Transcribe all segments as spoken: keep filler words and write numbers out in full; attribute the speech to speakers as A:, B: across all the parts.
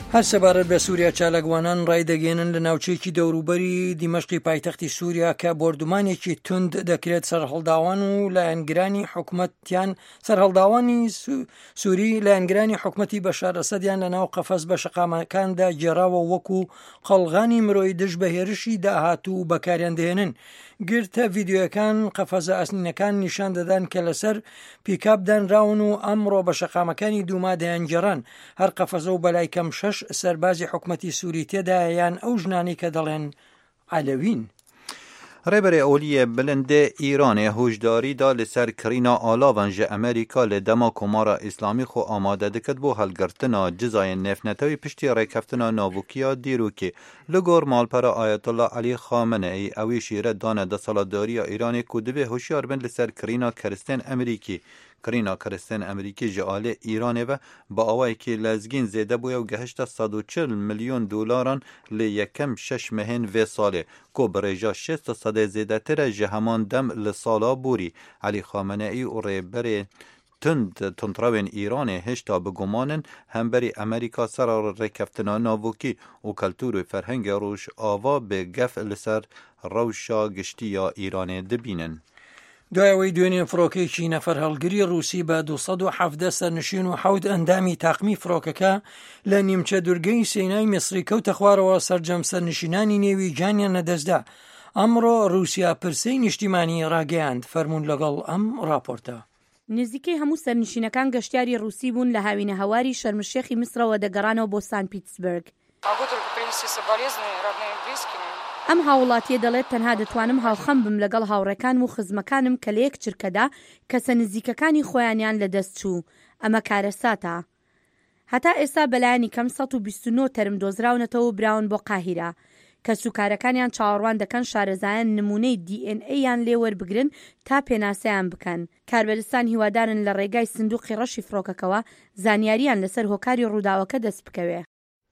A: هەر سەبارەت بە سووریا چالاکوانان ڕایدەگەێنن لە ناوچەیەکی دەوروبەری دیمەشقی پایتەختی سووریا کە بۆردومانێکی تند دەکرێت سەرهەڵداوان و لایەنگرانی حکوومەتیان سەرهەڵداوانی سووری لایەنگرانی حکوومەتی بەشار ئەسەدیان لە ناو قەفەس بە شەقامەکاندا جێراوە وەکو قەڵغانی مرۆی دژ بە هێرشی داهاتوو بەکاریان دێنن. گرتە ڤیدیۆیەکان قەفەزە ئەسنینەکان نیشان دەدان کە لەسەر پیکاپ دانراون و ئەمڕۆ بە شەقامەکانی دووما دەیانگێڕان. هەر قەفەزە و بەلای کەم شەش سەربازی حکوومەتی سووری تێدایان ئەو ژنانی کە دەڵێن عەلەوین.
B: ڕێبەرێ ئۆلیە بلندێ ئیرانێ هۆشداری دا لەسەر کڕینا ئالاوان ji ئەمریکا لە دەما کۆمارە ئیسلامی خۆ ئامادە دەکرد بۆ هەڵگرتنا جزایên نێفنەتەوی پشتی ڕێکەفتنا ناووکییا دیروکێ li gor malpera Ayetullah Alî Xameneî ew şîret dane desaladariya Îranê ku dibe hoşyar bin li ser kirîna keristên Emerîkî. Kirîna keristên Emerîkî ji alê Îranê ve bi awayekî lezgîn zêde bûye û gehişta sed û çil milyon dolaran li yekem şeş mehên vê salê ku bi rêja şêst sedê zêdetir ji heman dem li sala borî. Alî Xameneî û rêberê tund tundravên Îranê hêşta bi gumanin hemberî Emerîka sera rêkeftina navokî û keltûr û ferhengê Rojava bi gef li ser rewşa giştiya Îranê dibînin.
A: دوایەوەی دوێنێ فڕۆکەیەکی نەفەر هەڵگری رووسی بە دووسەد و حەڤدە سەرنشین و حەوت ئەندامی تاقمی فڕۆکەکە لە نیمچە دوورگەی سینای میسری کەوتە خوارەوە سەرجەم سەرنشینانی نێوی جانیان نەدەستدا. ئەمڕۆ رووسیا پرسەی نیشتیمانی ڕاگەیاند. فەرموون لەگەڵ ئەم راپۆرتە.
C: نزیکەی هەموو سەرنشینەکان گەشتیاری رووسی بوون لە هاوینە هەواری شەرمشێخی میسرەوە دەگەڕانەوە بۆ سان پیتسبرگ. ئەم هاوڵاتیە دەڵێت تەنها دەتوانم هاوخەم بم لەگەڵ هاوڕێکانم و خزمەکانم کە لە یەک چرکەدا کەسە نزیکەکانی خۆیانیان لەدەست چوو. ئەمە کارەساتە. هەتا ئێستا بەلایانی کەم سەد و بیست و نۆ تەرم دۆزراونەتەوە و براون بۆ قاهیرە کە سوکارەکانیان چاوەڕوان دەکەن شارەزایان نمونەی دی ئێن ئێ یان لێ وەربگرن تا پێناسەیان بکەن. کاربەرستان هیوادارن لە ڕێگای سندوقی ڕەشی فڕۆکەکەوە زانیاریان لەسەر هۆکاری ڕووداوەکە دەست بکەوێ.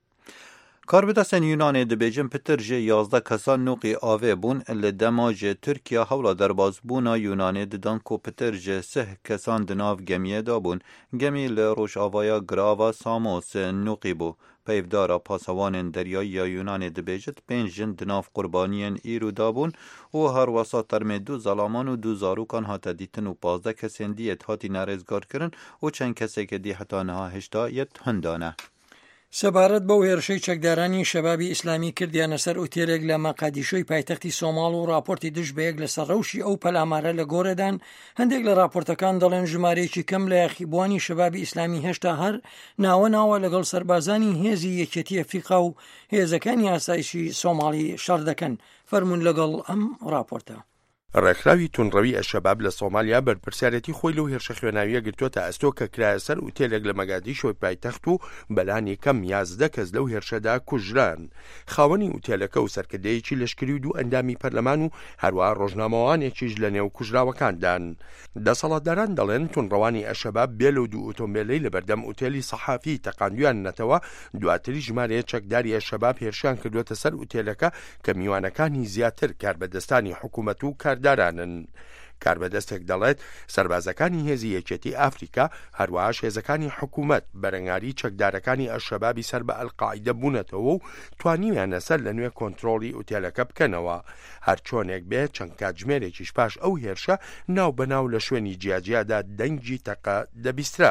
B: Karbidestên Yunanê dibêjin pitir ji yazda kesan nûqî avê bûn li dema ji Tirkiya hewla derbasbûna Yunanê didan ku pitir ji sih kesan di nav gemiyê de bûn. Gemî li Rojavaya Grava Samos nûqî bû. Peyvdara pasawanên deryayî ya Yunanê dibêjit pênc jin di nav qurbaniyên îro da bûn û her wesa termê du zalaman û du zarokan hate dîtin û pazdeh kesên dîyet hatîne rêzgarkirin û çend kesekê dî heta niha heşta yet hundane.
A: سەبارەت بەو هێرشەی چەکدارانی شەبابی ئیسلامی کردیانە سەر ئوتێلێک لە مەقادیشۆی پایتەختی سۆماڵ و راپۆرتی دژ بەیەک لەسەر ڕەوشی ئەو پەلامارە لە گۆرەدان. هەندێک لە راپۆرتەکان دەڵێن ژمارەیەکی کەم لە یاخیبوانی شەبابی ئیسلامی هێشتا هەر ناوە ناوە لەگەڵ سەربازانی هێزی یەکێتی ئەفریقا و هێزەکانی ئاسایشی سۆماڵی شەڕ دەکەن. فەرموون لەگەڵ ئەم راپۆرتە.
D: ڕێکخراوی تونڕەوی ئەشەباب لە سۆمالیا بەرپرسیارەتی خۆی لەو هێرشە خوێناویە گرتوۆتە ئەستۆ کە کرایە سەر ئوتێلێک لە مەگادیشۆی پایتەخت و بەلانی کەم یازدە کەس لەو هێرشەدا کوژران. خاوەنی ئوتێلەکە و سەرکردەیەکی لەشکری و دوو ئەندامی پەرلەمان و هەروەها ڕۆژنامەوانێکیش لە نێو کوژراوەکاندان. دەسەڵاتداران دەڵێن تونڕەوانی ئەشەباب بێ لەو دوو ئۆتۆمبیلەی لە بەردەم ئوتێلی سەحافی تەقاندویانەتەوە دواتری ژمارەیە چەکداری ئەشەباب هێرشیان کردوێتە سەر ئوتێلەکە کە میوانەکانی زیاتر کاربەدەستانی حکوومەت و کاردارانن. کاربەدەستێک دەڵێت سەربازەکانی هێزی یەکێتی ئافریقا هەروەها هێزەکانی حکوومەت بەرەنگاری چەکدارەکانی ئەشەبابی سەر بە ئەلقاعیدە بوونەتەوە و توانیویانە سەر لە نوێ کۆنتڕۆڵی ئوتێلەکە بکەنەوە. هەر چۆنێک بێت چەند کاتژمێرێکیش پاش ئەو هێرشە ناو بەناو لە شوێنی جیاجیادا دەنگی تەقە دەبیسترا.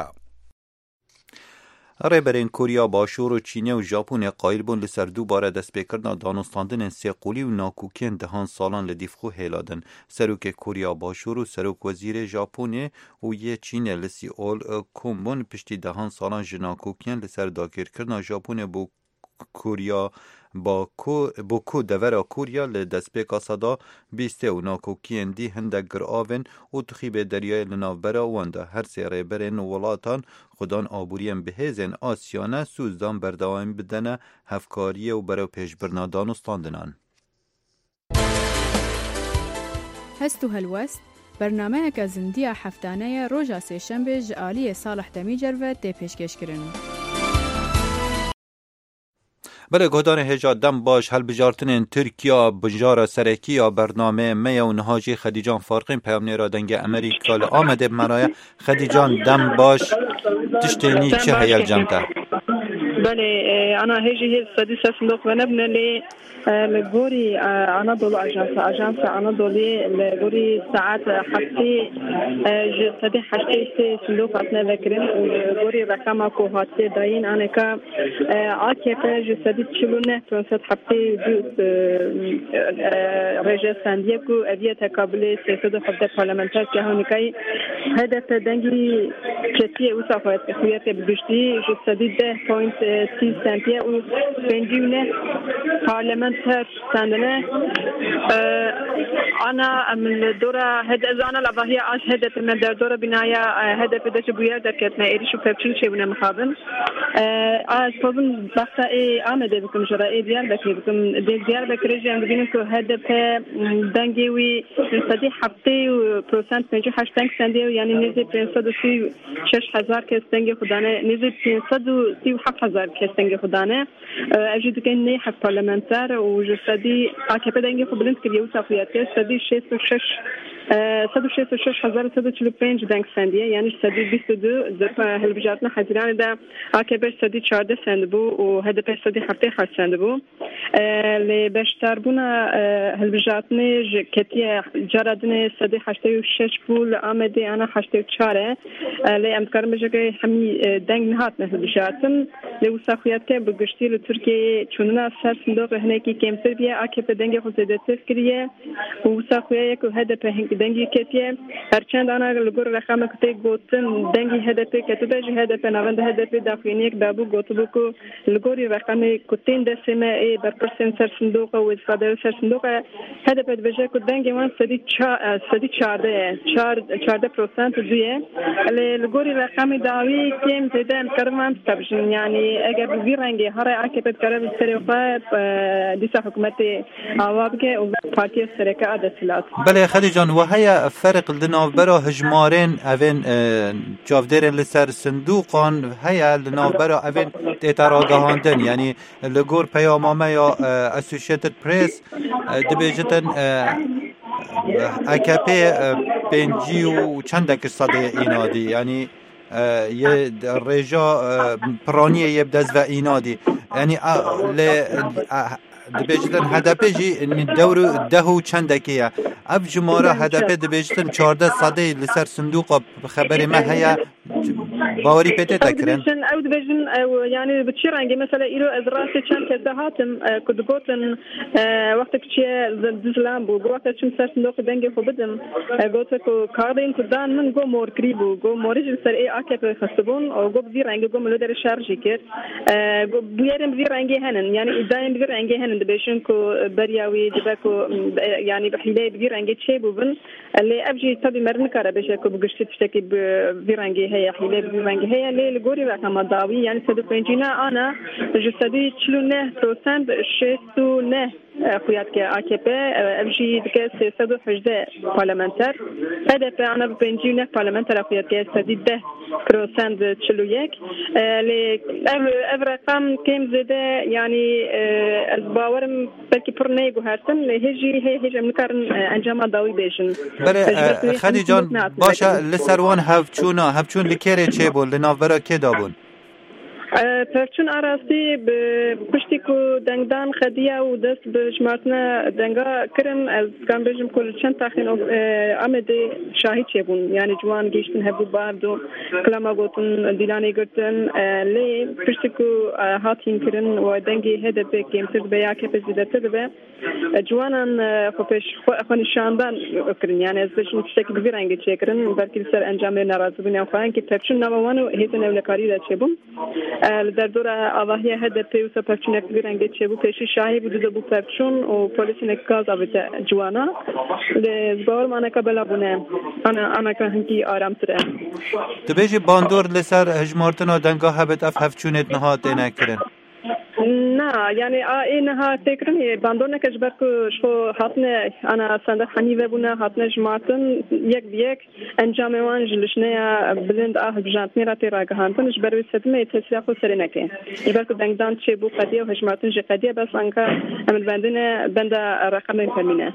B: ڕێبەرên Koriya Başûr û Çînê û Japonê qayîl bûn li ser dubare destpêkirina danûstandinên sêqûlî û nakûkiyên dihan salan li dîvxû hêladin. Serokê Koriya Başûr û Serokwezîrê Japonê û yê Çînê li Sîol kombûn piştî dihan salan ji nakûkiyên li ser dagirkirina Japonê bû Koriya بۆ ku devera Koriya li destpêka seda bîstê û nakûkiyên dî hindek giravên û tixîbê deryayê li navbera wan de. Her sê rêberên welatan xudan aboriyên bihêzên Asyane sûzdan berdewamî bidene hevkariyê û berewpêşbirina danûstandinan.
E: هەست و هەلوەست بەرنامەیەکە زیندیە هەفتانەیە ڕۆژا سێشەمبێ ji aliyê Salih Demîcerve tê pêşkêşkirin.
B: Belê godanê hêja dem baş helbijartinên Tirkiya bijara serekî ya bernameyê me ya û niha jî Xedîcan Farqîn peyamnêra dengê Amerîka li Amedê bimeraye. Xedîcan dem baş tiştê nî çi heye li cem te?
F: بله أنا هجي هي السادسة صندوق ونبنى لي لغوري أناضولو أجانس أجانس أناضولي لغوري ساعات حتى جسدي حتى صندوق أثناء ذكرين لغوري رقم كوهاتي داين أنا كا عاكفة جسدي تشلونه تونسات حتى رجال سانديكو أبيه تقابل سياسة حتى برلمانتار كهونيكاي هدف دنجي كتير وصفات خويات بجدي جسدي ده بوينت سي سنتيا و بنجيونه برلمانتار ساندنا أنا من الدورة هذا إذا أنا لبهي عاش هدف من الدورة بنايا هدف ده شبويا دركتنا إيش وفبشين شيء ونا مخابن آه طبعا بحث إيه آمده بكم جرائي ديار بكري بكم ديار بكري جان بينكو هدف دنجوي صدي حبتي وبروسنت بنجو هاشتاج سندي يعني نزل بينصد وسي شش هزار كستنجي خدانه نزل بينصد وسي وحق هزار كستنجي خدانه أجد كأني حق برلمانتار وجسدي أكيد دنجي خبرنت كريو سافياتي سدي شش وشش صد وشش وشش هزار صد وشلو بينج دنج سندي يعني سدي بيست دو ضرب هالبجاتنا حزيران ده أكيد سدي چارده سندبو وهدف سدي حبتي خاص سندبو لبشتربونا هالبجاتنا كتير جردنا سدي حشتي وشش بول آمده أنا حشتي وچاره لی امکان بجای همی دنگ نهات نه بجاتن لی وساخیات که بگشتی لترکیه چوننا سر صندوق هنگی کمتر بیه آکه دنگ خود زدتر کریه وساخیه که هدف هنگ دنگی کتیه هرچند آن لگور رقم کتی گوتن دنگی هدف کتبه جه هدف نوند هدف داخلی یک دابو گوتبو کو لگوری رقم کتین دسمه ای بر پرسنت سر صندوق و استفاده سر صندوق هدف بجای که دنگی وان سدی چا سدی چارده چار چارده پرسنت دویه الجوري رقم داوي كم تدان كرمان تبجن يعني اگر بيرنگي هر عكبت كرب السرقه ديسا حكومتي عوابكه وبارتي السرقه ادسلات
B: بله خدي جان وهي فرق لناوبرا هجمارين اوين جافدرن لسر صندوقان هيا لناوبرا اوين تتراغاندن يعني لجور پیامنامه یا اسوسییتد پرس دبیجتن اکپی پنجی و چندک صده اینادی یعنی یه رجا پرانیه یبدز و اینادی یعنی دبیجتن هدفه جی دور ده و چندکیه اف جماره هدفه دبیجتن چارده صده لسر صندوق خبری ما هیا باوری پیته تکرن
F: او دبیجن یعنی بچیرانگی مثلا ایرو از راستی چند کده هاتم کد گوتن وقت کچیه دزلام بو وقت چون سر صندوق دنگی خو بدم گوته که کارین کدان من گو مور کریبو گو موریج سر ای آکه خستبون او گو بزیرانگی گو ملو در شارجی کرد گو بیارم بزیرانگی هنن یعنی ادایم بزیرانگی هنن دبیشن که بریاوی دبکو یعنی بحیله بزیرانگی چه بودن اللي أبجي تبي مرن كاره بشكل بقشتي تشتكي بفيرانجي هي حيلة بفيرانجي هي اللي الجوري رقم ضاوي يعني سدو بنجينا أنا جسدي تشلونه بروسنت شيستونه خويات كأكيب أبجي دكاس سدو حجة برلمانتر هذا أنا بنجينا برلمانتر خويات كسدي ده بروسنت تشلويك اللي أفرقم كم زده يعني الباورم بلكي برني جوهرتن لهجي هي هجي منكرن أنجام ضاوي بيشن
B: بله خدی جان باشه لسروان هفچونا هفچون لکره چه بول لناوبرا که دابون
F: پرچون آراستی بپشتی که دنگدان خدیه و دست به جماعتنا دنگا کرن از کام بجم کل چند تاخین آمده شاهد چه بون یعنی جوان گیشتن هبو باردو کلاما گوتن دیلانی گرتن لی پشتی که هاتین کرن و دنگی هده به کمتر به یا که پزیده تر به جوانان خوبش خوانی شاندان کرن یعنی از بجم تشتک بگیرنگی چه کرن بلکه سر انجام ناراضی بینیم خواهن که پرچون نوانو هیتن اولکاری دا چه بون در دور آواهی هدف پیوسا پرچون گرنگی چه بود پیشی شاهی بود دو پرچون و پلیس نکاز آبیت جوانا لزبار من کبلا بونه آن آن که هنگی آرام تره.
B: تو بیشی باندور لسر هجمارتن و دنگاه هبت اف هفچونت نهاد نکردن.
F: نه نا يعني إنها تكرني باندونا كجبركو شو حطنا أنا صندوق حنيفة بنا حطنا جماعتن يك بيك أنجام وان جلشنا بلند آه بجانتني راتي راجعان تنش بروي ستمة تسياقو سرناكين جبركو دنگدان شيبو قدية وهجماعتن جقدية بس أنك أمل باندنا بندا رقمين كمينة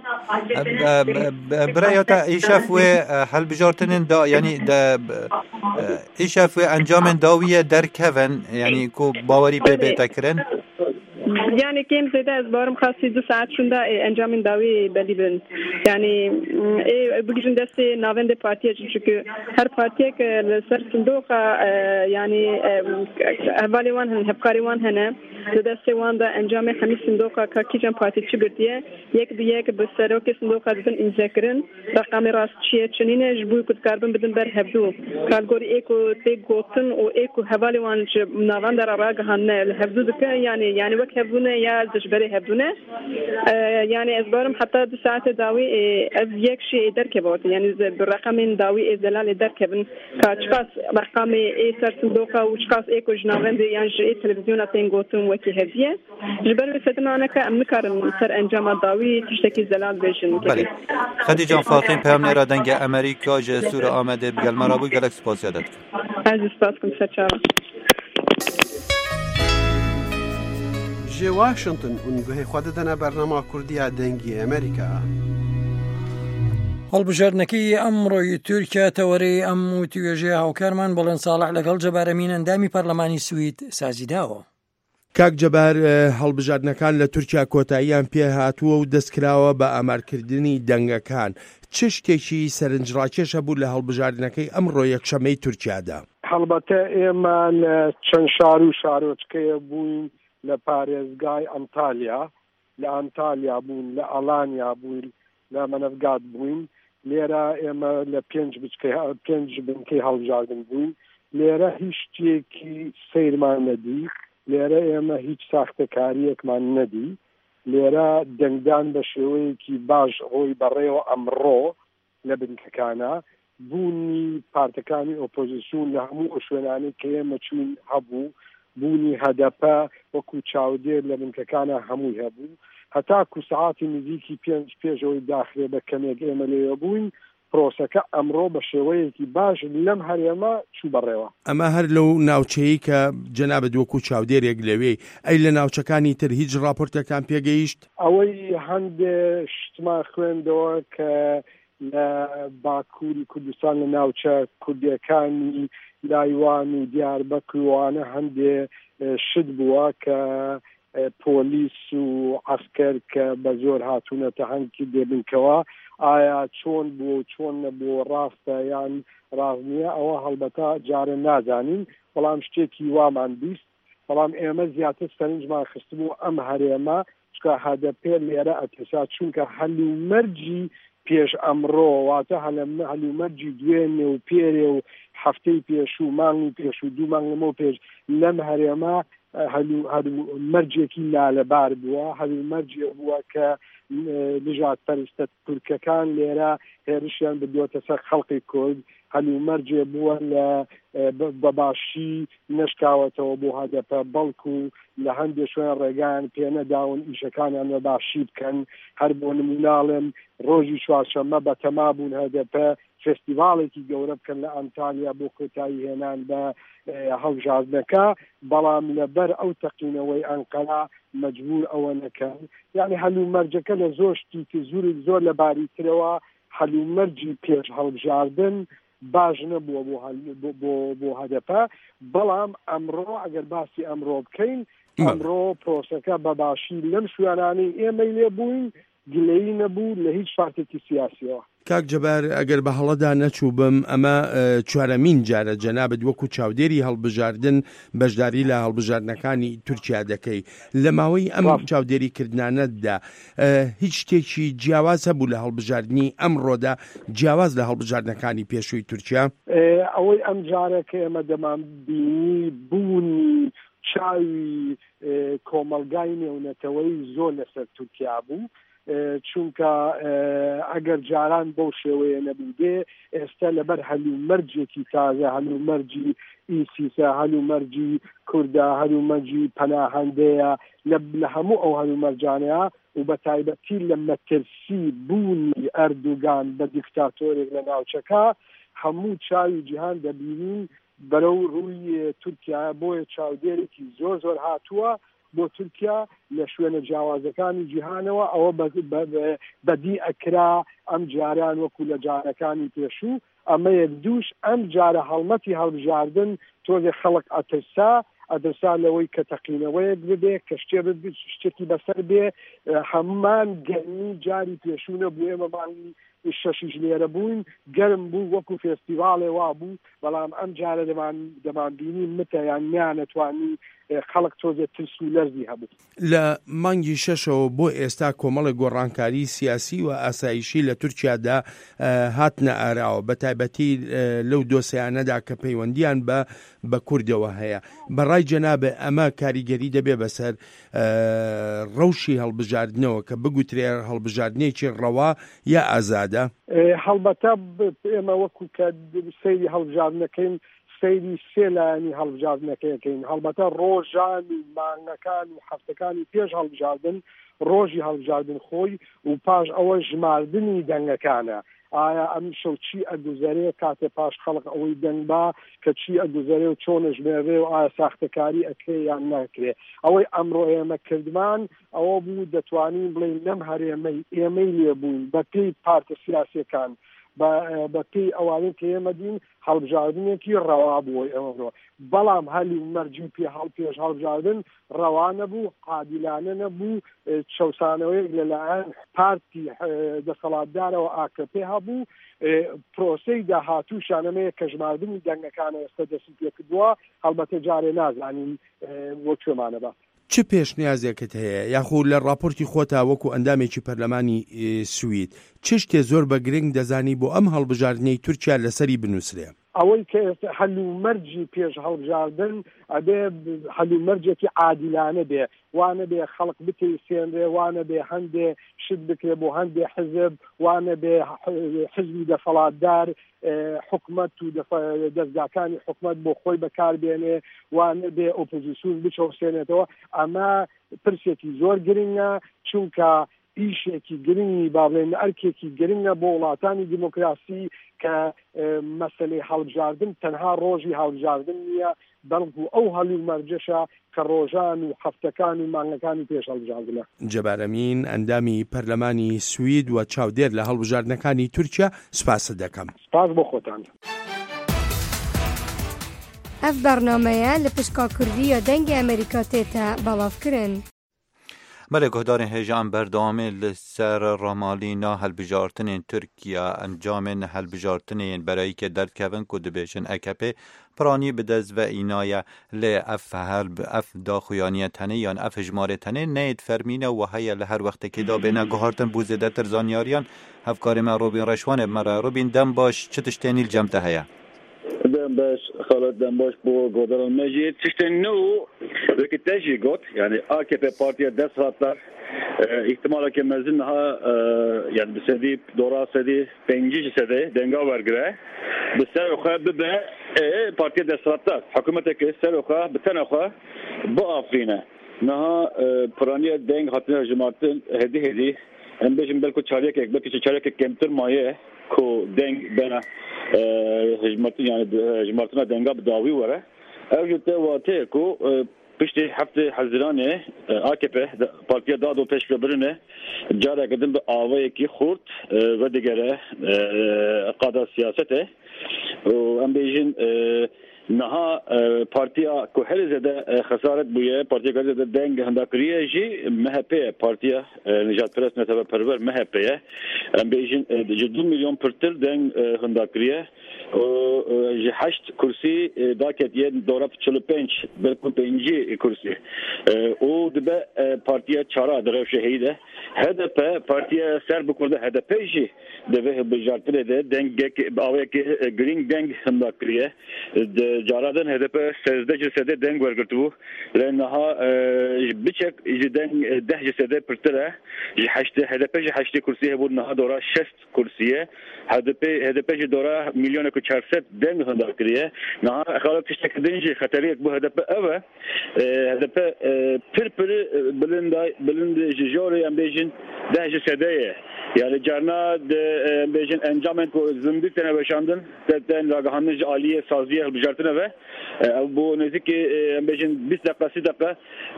B: برایتا ایشاف و هل بجارتنین دا یعنی دا ایشاف و انجام داویه در کون یعنی کو باوری به بتکرن
F: يعني كم زيادة أسبوعهم خاصي دو ساعات شندا أنجام داوي بليبن يعني إيه بيجون دستي نافن دي بارتية جنشكو هر بارتية كالسر صندوق يعني أهالي وان هن هبكاري وان هنا دستي وان دا أنجام خميس صندوق كاكيجان بارتي تشجرتيه يك بيك بسروك صندوق بدن إنذكرن رقم راس شيء شنينه جبوي كت كاربن بدن بر هبدو كالجوري إيكو تيجوتن أو إيكو هالي وان نافن در راجعان الهبدو دك يعني يعني وقت هبدونه يا دشبري هبدونه يعني أسبوعهم حتى دو ساعات داوي أبيك شيء دركبوت يعني بالرقم داوي إزلال دركبن كاشخاص رقم إيه سر صندوق وشخاص إيكو جنابن يعني جي تلفزيون تنقطون وكي هدية جبر بفتنا أنا كأمكار سر أنجام داوي تشتكي زلال بيجن
B: بله خديجة فاطمة پام نرا دنگ أمريكا جسور آمده بقل مرابو گلک سپاس یادت
F: عزیز سپاسكم سرچاوا
G: جي واشنطن ونگوه خودتنا برنامه كردية دنگي أمريكا
A: هەڵبژاردنەکەی ئەمڕۆی تورکیا تەوەرەی ئەم و توێژێ هاوکارمان بەڵێن ساڵح لەگەڵ جەبارەمین ئەندامی پەرلەمانی سوید سازی داوە.
D: کاک جەبار هەڵبژاردنەکان لە تورکیا کۆتاییان پێ هاتووە و دەستکراوە بە ئامارکردنی دەنگەکان. چ شتێکی سەرنجڕاکێشە بوو لە هەڵبژاردنەکەی ئەمڕۆ یەکشەمەی تورکیادا؟
H: هەڵبەتە ئێمە لە چەند شار و شارۆچکەیە بووین لە پارێزگای ئەنتالیا لە ئەنتالیا بوون لە ئەڵانیا بووین لە مەنەفگاد بووین لێرە ئێمە لە پێنج پێنج بنکەی هەڵبژاردن بووین لێرە هیچ شتێکی سەیرمان نەدی لێرە ئێمە هیچ ساختەکاریەکمان نەدی لێرە دەنگدان بە شێوەیەکی باش ڕۆی بەڕێوە ئەمڕۆ لە بنکەکانە بوونی پارتەکانی ئۆپۆزیسیۆن لە هەموو شوێنانەی کە ئێمە چوین هەبوو بوونی هەدەپە وەکو چاودێر لە بنکەکانە هەمووی هەبوو هەتاکو سەعاتی نزیکی پێنج پێشەوەی داخلێ بە کەمێک ئێمە لێوە بووین پرۆسەکە ئەمڕۆ بە شێوەیەکی باش لەم هەرێمە چوو بەڕێوە.
D: ئەمە هەر لەو ناوچەیە کە جەنابەت وەکو چاودێرێک لەوێ ئەی لە ناوچەکانی تر هیچ راپۆرتەکان پێگەیشت؟
H: ئەوەی هەندێک شتمان خوێندەوە کە لە باکووری کوردستان لە ناوچە کوردیەکانی لایوان و دیاربەکروانە هەندێ شت بووە کە پۆلیس و عسکەر کە بە زۆر هاتوونەتە هەنگی دێبنکەوە ئایا چۆن بوو چۆن نەبوو ڕاستە یان ڕاست نییە ئەوە هەڵبەتە جارە نازانین بەڵام شتێکی وامان بیست بەڵام ئێمە زیاتر سەرنجمان خستبوو ئەم هەرێمە چکە هەدەپێ لێرە ئەتێسا چونکە هەلومەرجی پێش ئەمڕۆ واتە هەلومەرجی دوێنێ و پێرێ و هەفتەی پێش و مانگی پێش و دوو مانگ لەمەوە پێش لەم هەرێمە هەلومەرجێکی لالەبار بووە هەلومەرجێ بووە کە نژاد پەرستە تورکەکان لێرە هێرشیان بدوێتە سەر خەڵقی کورد هەلومەرجێ بووە لە بەباشی نەشکاوەتەوە بۆ هەدەپە بەڵکو لە هەندێک شوێن ڕێگان پێنەداون ئیشەکانیان بەباشی بکەن هەر بۆ نموناڵێن ڕۆژی چوارشەممە بەتەما بوون هەدەپە فستیڤالێکی گەورە بکەن لە ئەنتالیا بۆ کۆتایی هێنان بە هەڵبژاردنەکە بەڵام لەبەر ئەو تەقینەوەی ئەنقەرا مەجبور ئەوە نەکەن یعنی هەلومەرجەکە لە زۆر شتی زۆر زۆر لە باریترەوە هەلومەرجی پێش هەڵبژاردن باش نەبووە بۆ بۆ هەدەپە بەڵام ئەمڕۆ ئەگەر باسی ئەمڕۆ بکەین ئەمڕۆ پرۆسەکە بەباشی لەم شوێنانەی ئێمەی لێ بووین گلەیی نەبوو لە هیچ پارتێکی سیاسیەوە.
D: کاک جەبار ئەگەر بە هەڵەدا نەچوو بم ئەمە چوارەمین جارە جەنابەت وەکو چاودێری هەڵبژاردن بەشداری لە هەڵبژاردنەکانی تورکیا دەکەی لە ماوەی ئەم چاودێری کردنانەتدا هیچ شتێکی جیاواز هەبوو لە هەڵبژاردننی ئەمڕۆدا جیاواز لە هەڵبژاردنەکانی پێشووی تورکیا؟
H: ئەوەی ئەم جارەکە ئێمە دەمان بینی بوونی چاوی کۆمەلگای نێونەتەوەی زۆر لەسەر تورکیا بوو چونکە ئەگەر جاران بەو شێوەیە نەبوو بێ ئێستا لەبەر هەلومەرجێکی تازە هەلومەرجی ئیسیسە هەلومەرجی کوردە هەلومەرجی پەناهەندەیە لە هەموو ئەو هەلومەرجانەیە و بە تایبەتی لە مەترسی بوونی ئەردوگان بە دیکتاتۆرێک لە ناوچەکە هەموو چاوی جیهان دەبینین بەرەو ڕووی تورکیا بۆیە چاودێرێکی زۆر زۆر هاتووە بۆ تورکیا لە شوێنە جیاوازەکانی جیهانەوە ئەوە بەدی ئەکرا ئەم جاران وەکو لە جارەکانی پێشوو ئەمە یەک دووش ئەم جارە هەڵمەتی هەڵبژاردن تۆزێ خەڵک ئەترسا ئەدرسا لەوەی کە تەقینەوەیەک ببێ کە شتێکی بەسەر بێ هەمومان گەرمی جاری پێشوو نەبوو ئێمە مانگی شەشیش لێرە بووین گەرم بوو وەکو فێستیڤالێ وا بوو بەڵام ئەم جارە دەمانبینی متە یان نیانەتوانی خەڵک تۆزێت ترس و لەرزی هەبوو.
D: لە مانگی شەشەوە بۆ ئێستا کۆمەڵی گۆڕانکاری سیاسی و ئاسایشی لە تورکیادا هاتنە ئاراوە بە تایبەتی لەو دۆسیانەدا کە پەیوەندیان بە بە کوردەوە هەیە. بەڕای جەنابێ ئەمە کاریگەری دەبێ بەسەر ڕەوشی هەڵبژاردنەوە کە بگوترێ هەڵبژاردنێکی ڕەوا یا ئازادە؟
H: هەڵبەتە ئێمە وەکو کە سەیری هەڵبژاردنەکەین سەیری سێ لایەنی هەڵبژاردنەکەیەکەین هەڵبەتە ڕۆژانی مانگەکان و هەفتەکانی پێش هەڵبژاردن ڕۆژی هەڵبژاردن خۆی و پاش ئەوە ژماردنی دەنگەکانە ئایا ئەم شەو چی ئەگوزارێ کاتێ پاش خەڵق ئەوەی دەنگ با کە چی ئەگوزارێ و چۆن ژمێرێ و ئایا ساختەکاری ئەکرێ یان ناکرێ ئەوەی ئەمڕۆ ئێمە کردمان ئەوە بوو دەتوانین بڵێن لەم هەرێمەی ئێمەی لێبووین بە پێی پارتە سیاسیەکان بە پێی ئەوانەی کە ئێمە دین هەڵبژاردنێکی ڕەوا بووە ئەمەڕۆ بەڵام هەلی مەرجی پێ هەڵ پێش هەڵبژاردن ڕەوا نەبوو عادیلانە نەبوو چەوسانەوەیەک لەلایەن پارتی دەسەڵاتدارەوە ئاکەپێ هەبوو پرۆسەی داهاتوو شانەمەیە کە ژماردنی دەنگەکانە ئێستا دەستی پێ کردووە هەڵبەتە جارێ نازانین بۆ کوێمانە بە
D: چ پێشنیازێکت هەیە یاخود لە راپۆرتی خۆتا وەکو ئەندامێکی پەرلەمانی سوید چ شتێ زۆر بە گرنگ دەزانی بۆ ئەم هەڵبژاردنەی تورکیا لەسەری بنووسرێ؟
H: ئەوەی کە هەلومەرجی پێش هەڵبژاردن ئەبێ هەلومەرجێکی عادیلانە بێ وانە بێ خەڵق بتەیسێنرێ وانە بێ هەندێ شت بکرێ بۆ هەندێ حزب وانە بێ حزبی دەسەڵاتدار حکومەت و دەستگاکانی حکومەت بۆ خۆی بەکاربێنێ وانە بێ ئۆپۆزیسیۆن بچەوسێنێتەوە ئەمە پرسێکی زۆر گرنگە چونکە ئیشێکی گرنگی با بڵێن ئەرکێکی گرنگە بۆ وڵاتانی دیموکراسی کە مەسەلەی هەڵبژاردن تەنها ڕۆژی هەڵبژاردن نییە بەڵکو ئەو هەلومەرجەشە کە ڕۆژان و هەفتەکان و مانگەکانی پێش هەڵبژاردنە.
D: جەبارەمین ئەندامی پەرلەمانی سوید و چاودێر لە هەڵبژاردنەکانی تورکیا سپاست دەکەم.
H: سپاس بۆ خۆتان.
I: ئەف بەرنامەیە لە پشکا کوردیە دەنگی ئەمریکا تێتە بەڵاوکردن.
B: بله گهدارین هجان بردامه لسر رامالینا هلبجارتنین ترکیا انجامن هلبجارتنین برای که درد کون کد بیشن اکپه پرانی بدز و اینای لی اف هلب اف داخویانی تنه یان اف جماره تنه نید فرمینه و هیا لهر وقت که دا بینه گهارتن بوزده تر زانیاریان هفکار من روبین رشوانه مرا روبین دم باش چتشتینیل جمته هیا
J: دم باش خالد دم باش بو قدر المجيد تشتنو وكتاجي قط يعني آ كي بي بارتيا دساتlar ihtimala ki mezinha yani bisedi dora sedi penci sedi denga vergre biser oxa bibe partiya destratlar hükümete ki ser oxa biten oxa bu Afrine naha praniye deng hatine cemaatin hedi hedi em bejim belko çaryak ek belki çaryak ek kemtir maye ko deng bena hizmetin yani hizmetine denga bidavi vere evjete vate ko pişti hafte hazirane A K P partiya dado peşkebrine cara kadın bir avaya ki hurt ve digere qada siyasete em bejin naha partiya ko her zede xasaret buye partiya gazete deng handakriye ji M H P partiya Nejat Perest netebe perver M H P'ye em bejin dü milyon pırtır deng handakriye ji heşt kursi daket yen dorap çlı penç belki penci kursi o dibe partiya çara derev şehide H D P partiya ser bu kurda H D P ji deve bejartire de deng avek green deng handakriye de جارادن هدف سیزده جسده دنگ ورگرتو لأنها بچک جدن ده جسده پرتره هشت هدف هشت کرسیه بود نه دورا شست کرسیه هدف هدف دورا میلیون و چهارصد دنگ هندار کریه نه خالق تشتک دنجی خطریک بو هدف اوه هدف پر پر بلند بلند جوری ام بیشن ده جسده yani carna de bejin encamen ko zındık tane başandın zaten ragahanıcı aliye saziye bijartına ve bu nezik ki bejin beş dakika on dakika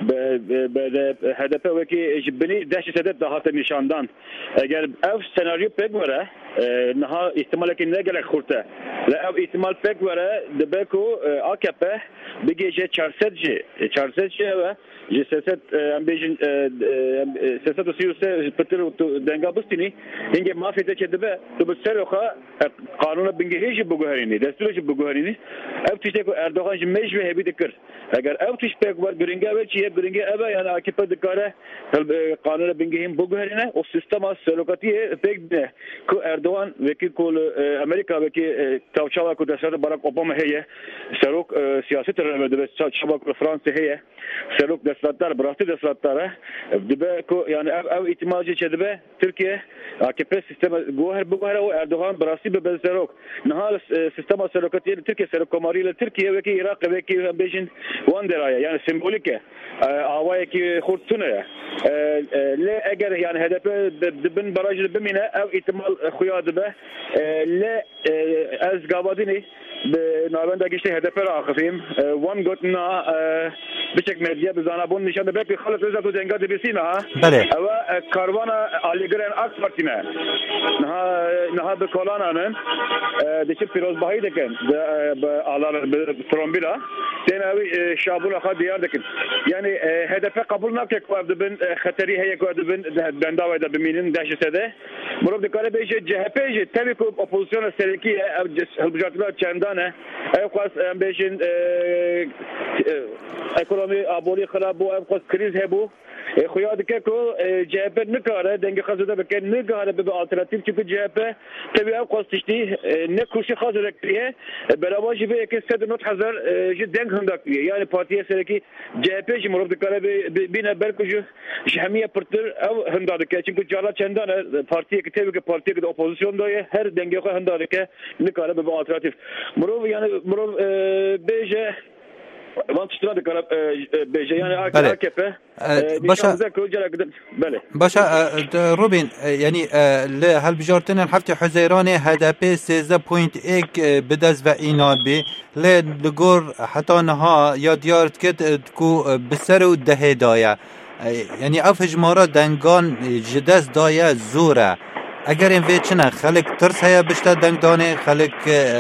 J: be hedefe ve ki beni dehşet edip daha da nişandan eğer ev senaryo pek var naha ihtimal ki ne gerek kurta ve ev ihtimal pek var de beko A K P bir gece çarsetçi çarsetçi ve siyaset ambejin siyaset usiyose petir denga bustini inge mafiyete çedebe tu beseroha kanuna bingeheji buguharini desturji buguharini ev tişte Erdoğan jmej ve hebi dikir eğer ev tişpek var gringe ve çiye gringe eve yani A K P dikare kanuna bingehim buguharine o sistema selokatiye pek ne ku Erdoğan ve ki kol Amerika ve ki tavçala ku desar Barack Obama heye serok siyaset revede ve çabuk Fransa heye serok deslatlar bıraktı deslatlara dibe ku yani ev ev ihtimacı çedebe Türkiye A K P sistema goher buguhara o Erdoğan bıraktı be bezerok nahal sistema selokatiye Türkiye selokomariyle Türkiye ve ki Irak ve ki bejin wanderaya yani sembolike avaya ki khurtuna le eğer yani H D P dibin barajı bimine ev ihtimal xuyadı be le az gavadini navenda geçti H D P rakifim one gotna biçek medya bizana bun nişanda belki xalat özatı denga dibisina
B: bale
J: ama karvana aligren AK Parti'ne naha naha be kolananın deçi pirozbahi deken alar trombila tenavi şabula khadiyar deken yani H D P kabul nakek vardibin khatari heye vardibin dendava da biminin dehşete murab dikare beje C H P tabii ki opozisyon serki helbujatlar çendane evkas bejin ekonomi aboli kharab bu evkas kriz hebu خویا دکه کو C H P ne kare denge khazda be ne kare be alternatif çünkü C H P tabii ev kostişti ne kurşu khazda kriye beraber jibe ek yüz not hazar jidden hındak yani partiye serki C H P jimurub dikare be bine belkuju jamiye pırtır ev hındak çünkü cala çendan partiye ki tabii ki partiye de opozisyonda her denge hındak ne kare be alternatif murub yani murub beje vantıştıra da karab beje yani A K P
B: başa başa Robin yani le halbijartin hafte Huzeyran H D P سیزده پوینت یک بدز و اینال بی le لگور حتی نها یا دیارت کت کو بسر و ده دایا yani اف جمارا دنگان جدز دایا زوره اگر این ویچنه خلق ترس هیا بشته دنگ دانه خلق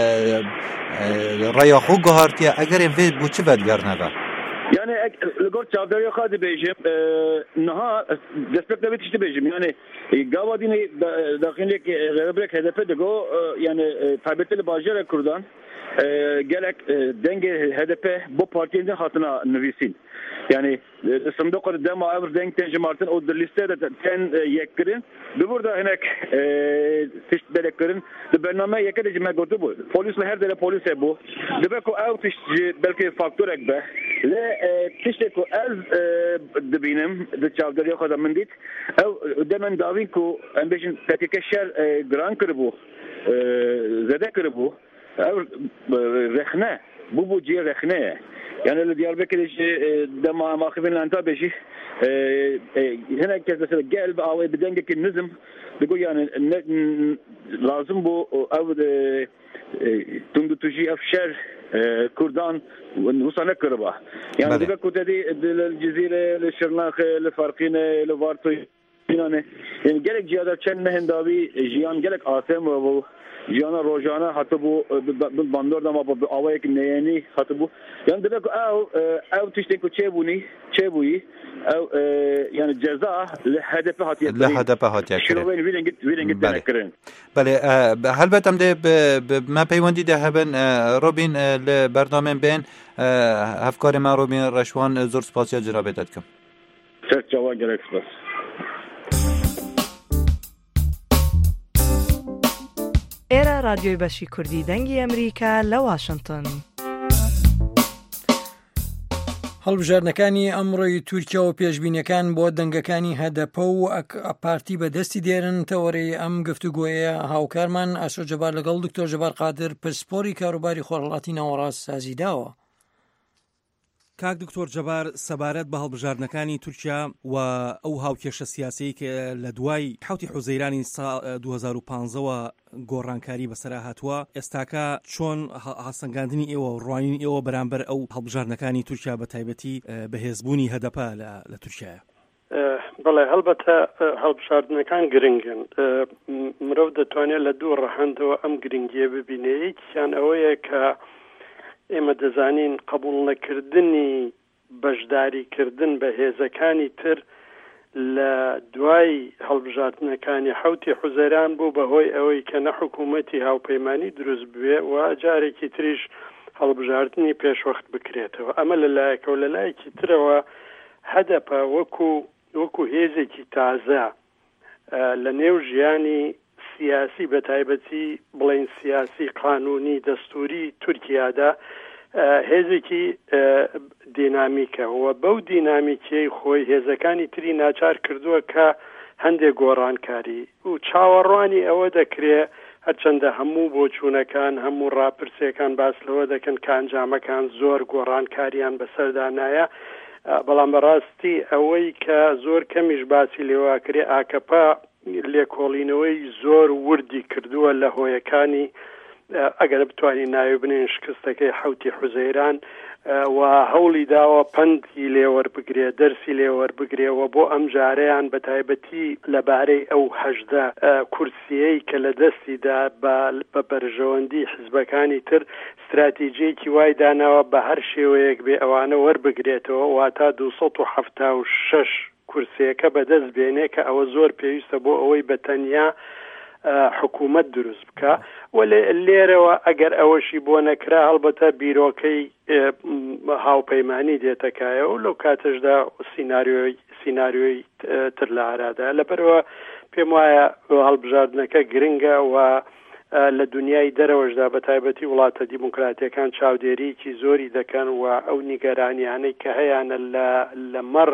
B: ریا خو گهارتیه اگر این وی بوچه بدگرنه با
J: yani lgor çavdariya khadi bejim naha despekte bitişti bejim yani gavadini daxilek rebrek H D P de go yani taybetli bajere kurdan gelek denge H D P bu partinin hatına nüvisin yani sandıkta dema ever denk tencemartın o listede ten yekkirin de burada henek tiş beleklerin de bername yekede me gotu bu polisle her dere polis bu de beko ev tiş belki faktör ekbe le tişte ko az de benim de çavdariya kadar mendit ev demen davin ko ambition petikeşer gran kırbu zede kırbu ev rehne bu bu ciğer rehne yani Diyarbakır işte dema mahkemeden antabeşi هنا كذا قلب أو بدنجة النظم بيقول يعني لازم بو أو تندو تجي أفشار كردان ونوصلنا كربا يعني بيقول كتدي الجزيرة للشرناخ لفارقين لفارتوي يعني جالك جيادة كان مهندابي جيان جالك آثم وبو جانا روزانه حتی بو باندار دام با آوای که نیانی حتی بو یعنی دیگه او او تشتین کو چه بونی چه بویی او یعنی جزا لهدف هاتیه
B: لهدف هاتیه
J: شنو وين وين قلت وين قلت نكرن
B: بله هل بتم ده ما پیوندی ده هبن روبین لبرنامه بین افکار ما روبین رشوان زور سپاسیا جنابت کم
J: سر جوان گرک سپاس
K: ئێرە رادیۆی بەشی کوردی دەنگی ئەمریکا لە واشنگتن.
A: هەڵبژاردنەکانی ئەمڕۆی تورکیا و پێشبینیەکان بۆ دەنگەکانی هەدەپە و پارتی بەدەستی دێرن تەوەڕێی ئەم گفتوگۆیە هاوکارمان ئاسۆ جەبار لەگەڵ دکتۆر جەبار قادر پسپۆری کاروباری خۆرهەڵاتی ناوەڕاست سازی داوە.
K: کاک دکتۆر جەبار سەبارەت بە هەڵبژاردنەکانی تورکیا و ئەو هاوکێشە سیاسی کە لە دوای حوتی حوزەیرانی ساڵ دوو هەزار و پانزەوە گۆڕانکاری بەسەرا هاتووە، ئێستاکە چۆن هەسەنگاندنی ئێوە و ڕوانین ئێوە بەرامبەر ئەو هەڵبژاردنەکانی تورکیا بە تایبەتی بەهێزبوونی هەدەپە لە تورکیایە؟
L: بەڵێ هەڵبەتە هەڵبژاردنەکان گرنگن. مرۆڤ دەتوانێت لە دوو ڕەهەندەوە ئەم گرنگیە ببینێت. یەکیان ئەوەیە کە ئێمە دەزانین قبول نەکردنی بەشداریکردن بە هێزەکانی تر لە دوای هەڵبژاردنەکانی حوتی حوزەیران بوو بەهۆی ئەوەی کە نە حکوومەتی هاوپەیمانی دروست بوێ و جارێکی تریش هەڵبژاردننی پێشوەخت بکرێتەوە. ئەمە لەلایەکە و لەلایەکی ترەوە هەدەپە وەکو وەکو هێزێکی تازە لە نێو ژیانی سیاسی بە تایبەتی بڵین سیاسی قانونی دەستوری تورکیادا هێزێکی دینامیکە و بەو دینامیکیەی خۆی هێزەکانی تری ناچار کردووە کە هەندێک گۆڕانکاری و چاوەڕوانی ئەوە دەکرێت هەرچەندە هەموو بۆچوونەکان هەموو ڕاپرسیەکان باس لەوە دەکەن کە ئەنجامەکان زۆر گۆڕانکاریان بەسەردانایە، بەڵام بەڕاستی ئەوەی کە زۆر کەمیش باسی لێواکرێ ئاکەپا لێکۆڵینەوەی زۆر وردی کردووە لە هۆیەکانی ئەگەر بتوانین ناوی بنێن شکستەکەی حوتی حوزەیران و هەوڵی داوە پەندی لێوەربگرێ دەرسی لێوەربگرێەوە بۆ ئەم جارەیان بە تایبەتی لەبارەی ئەو هەژدە کورسیەی کە لە دەستیدا بە بەرژەوەندی حزبەکانی تر استراتیجیەکی وای داناوە بە هەر شێوەیەک بێ ئەوانە وەربگرێتەوە واتە دووسەد و حەفتا و شەش کورسیەکە بەدەست بێنێ کە ئەوە زۆر پێویستە بۆ ئەوەی بەتەنیا حکوومەت دروست بکە. و لێرەوە ئەگەر ئەوەشی بۆ نەکرا هەڵبەتە بیرۆکەی هاوپەیمانی دێتەکایە و لەو کاتەشدا سیناریۆی سیناریۆی تر لە ئارادا. لەبەرەوە پێم وایە هەڵبژاردنەکە گرنگە و لە دنیای دەرەوەشدا بە تایبەتی وڵاتە دیموکراتیەکان چاودێریکی زۆری دەکەن و ئەو نیگەرانیانەی کە هەیەە لە مەڕ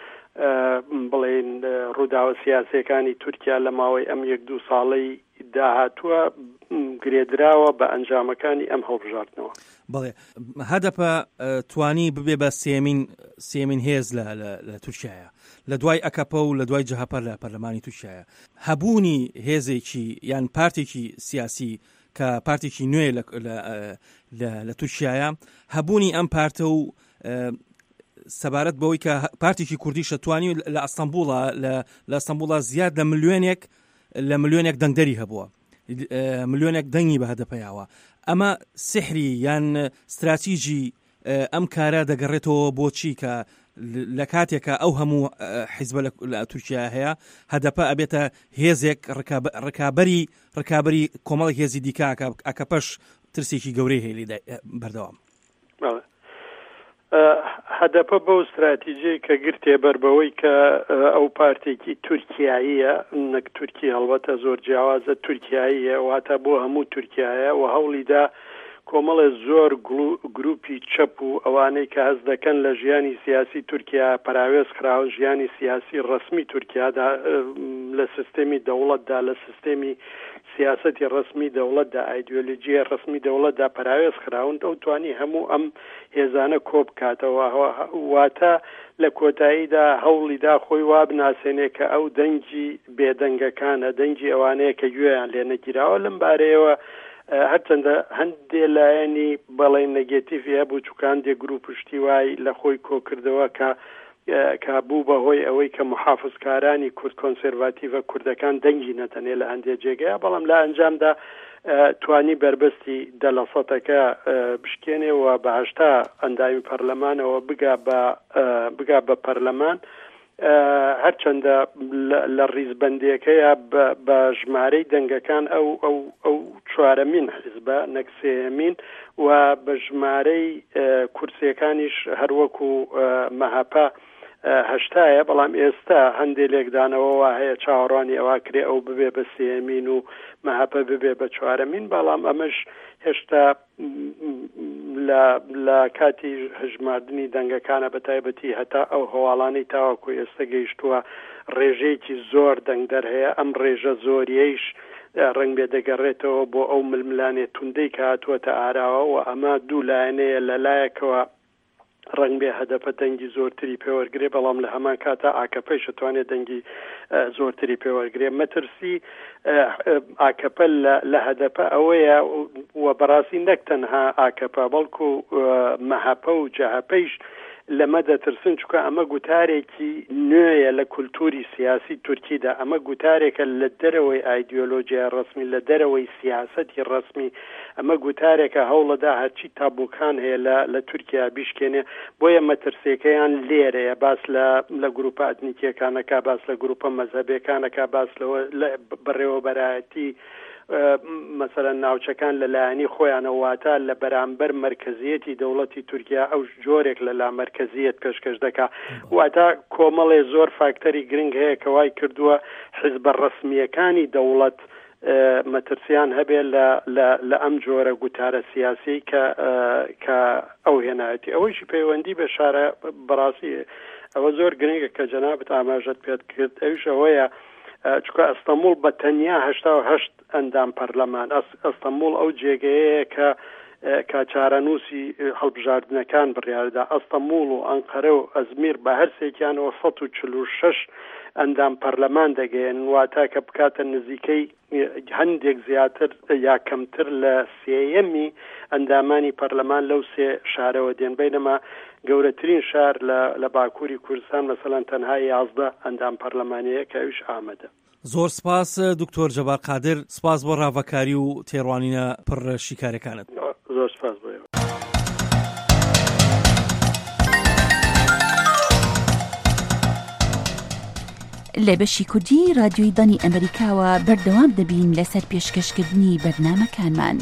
L: بڵێن ڕووداوە سیاسەکانی تورکیا لە ماوەی ئەم یەک دوو ساڵەی داهاتووە گرێدراوە بە ئەنجامەکانی ئەم هەڵبژاردنەوە.
K: بڵێ هەدەپە توانی ببێ بە سێمین سێمین هێز لە تورکیایە لە دوای ئەکەپە و لە دوای جەهەپە لە پەرلەمانی تورکیایە. هەبوونی هێزێکی یان پارتێکی سیاسی کە پارتێکی نوێ لە تورکیایە، هەبوونی ئەم پارتە و سەبارەت بەوەی کە پارتێکی کوردی شەتوانی لە ئەستەمبوڵە لە ئەستەمبوڵە زیاد لە ملیۆنێک لە ملیۆنێک دەنگدەری هەبووە، ملیۆنێک دەنگی بە هەدەپەیاوە. ئەمە سحری یان استراتیژی ئەم کارە دەگەڕێتەوە بۆچی کە لە کاتێکە ئەو هەموو حیزبە لە تورکیا هەیە هەدەپە ئەبێتە هێزێک ڕکابەری ڕکابەری کۆمەڵی هێزی دیکە ئەکەپەش ترسێکی گەورەی هەیە بەردەوام.
L: هەدەپە بەو استراتیژی کە گرتێ بەربەوەی کە ئەو پارتێکی تورکیاییە نەک تورکی هەڵبەتە زۆر جیاوازە تورکیاییە واتە بۆ هەموو تورکیایە و هەوڵیدا کۆمەڵە زۆر گروپی چەپ و ئەوانەی کە هەست دەکەن لە ژیانی سیاسی تورکیا پراوێز خراون ژیانی سیاسی ڕسمی تورکیادا لە سیستەمی دەوڵەتدا لە سیستەمی سیاسەتی ڕسمی دەوڵەتدا ئایدیۆلۆژیە ڕسمی دەوڵەتدا پراوێز خراون ئەو توانی هەموو ئەم هێزانە کۆب کاتەوە واتە لە کۆتاییدا هەوڵیدا خۆی وابناسێنێ کە ئەو دەنگی بێدەنگەکانە دەنگی ئەوانەیە کە گوێیان لێ نەگیراوە لەم بارەیەوە هەرچەندە هەندێ لایەنی بەڵێن نەگێتیڤ بوو چووکان دێ گروپ پشتی وای لە خۆی کۆکردەوە کە کابوو بەهۆی ئەوەی کە محافظکارانی کورد کۆنسێرواتیڤە کوردەکان دەنگی نەتەنێ لە هەندێک جێگەیە، بەڵام لە ئەنجامدا توانی بربەستی دەلەسەتەکە بشکێنێ و بە هەشتا ئەندامی پەرلەمانەوە بگا بە بگا بە پەرلەمان، هەرچەندە لە ڕیزبەندیەکەیە بە ژمارەی دەنگەکان ئەو ئەو ئەو چوارەمین حیزبە نەک سێیەمین و بە ژمارەی کورسیەکانیش هەروەکو مەهاپە هەشتایە، بەڵام ئێستا هەندێک لێکدانەوە وا هەیە چاوەڕوانی ئەوە کرێ ئەو ببێ بە سێیەمین و مەهاپە ببێ بە چوارەمین، بەڵام ئەمەش هێشتا لە کاتی هژماردننی دەنگەکانە بەتایبەتی هەتا ئەو هەواڵانی تاوەکو ئێستا گەیشتووە ڕێژەیەکی زۆر دەنگدەر هەیە ئەم ڕێژە زۆریەیش ڕنگ بێ دەگەڕێتەوە بۆ ئەو ململانێت توندەی کە هاتووەتە ئاراوە و ئەمە دوو لایەنەیە لەلایەکەوە ڕنگ بێ هەدەفە دەنگی زۆرتری پێوەرگێ بەڵام لە هەمان کاتە ئاکەپەی شتوانێت دەنگی زۆرتری پێوەرگێ مەترسی ئاکەپە لە هەدەفە ئەوەیە و بەڕاستی نەک تەنها ئاکەپە بەڵکو مەهاپە و جەهەپەیش لەمە دەترسن چکە ئەمە گوتارێکی نوێیە لە کولتوری سیاسی تورکیدا ئەمە گوتارێکە لە دەرەوەی ئایدیۆلۆژیای ڕسمی لە دەرەوەی سیاسەتی ڕسمی ئەمە گوتارێکە هەوڵەدا هەرچی تابووکان هەیە لە تورکیا بیشکێنێ بۆیە مەترسیەکەیان لێرەیە باس لە گروپە ئەتنیکیەکانەکە باس لە گروپە مەزهبیەکانەکە باس بەڕێوەبەرایەتی مثلا ناوچەکان لەلایەنی خۆیانەوە واتە لە بەرامبەر مرکزیەتی دەوڵەتی تورکیا ئەو جۆرێک لە لا مرکزیەت پێشکەش دەکا واتە کۆمەڵێ زۆر فاکتەری گرنگ هەیە کە وای کردووە حیزبە ڕسمیەکانی دەوڵەت مەترسیان هەبێ لە ئەم جۆرە گوتارە سیاسی کە ئەو هێنایەتی ئەوەیشی پەیوەندی بە شارە بەڕاستی ئەوە زۆر گرنگە کە جەنابەت ئاماژەت پێت کرد ئەویش ئەوەیە چکە ئەستەمبول بە تەنیا هەشتا و هەشت ئەندام پەرلەمان ئەستەمبول ئەو جێگەیەیە کە کاچارەنووسی هەڵبژاردنەکان بڕیاردا ئەستەمبول و ئەنقەرە و ئەزمیر بە هەرسێکیانەوە سەد و چل و شەش ئەندام پەرلەمان دەگەێن واتە کە بکاتە نزیکەی هەندێک زیاتر یا کەمتر لە سێیەمی ئەندامانی پەرلەمان لەو سێ شارەوە دێن بینەما گەورەترین شار لە باکووری کوردستان مەسەڵەن تەنها یازدە ئەندام پەرلەمانەیە کە ئەویش ئامادە.
K: زۆر سپاس دکتۆر جەبار قادر، سپاس بۆ ڕاوەکاری و تێڕوانینە پڕ شیکارەکانت.
L: زۆر سپاس بۆ.
M: لە بەشی کوردی رادیۆی دانی ئەمریکاوە بەردەوام دەبین لەسەر پێشکەشکردنی بەرنامەکانمان.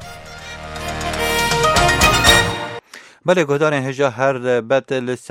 B: بەڵێ گۆدارێن هێژە هەر بەت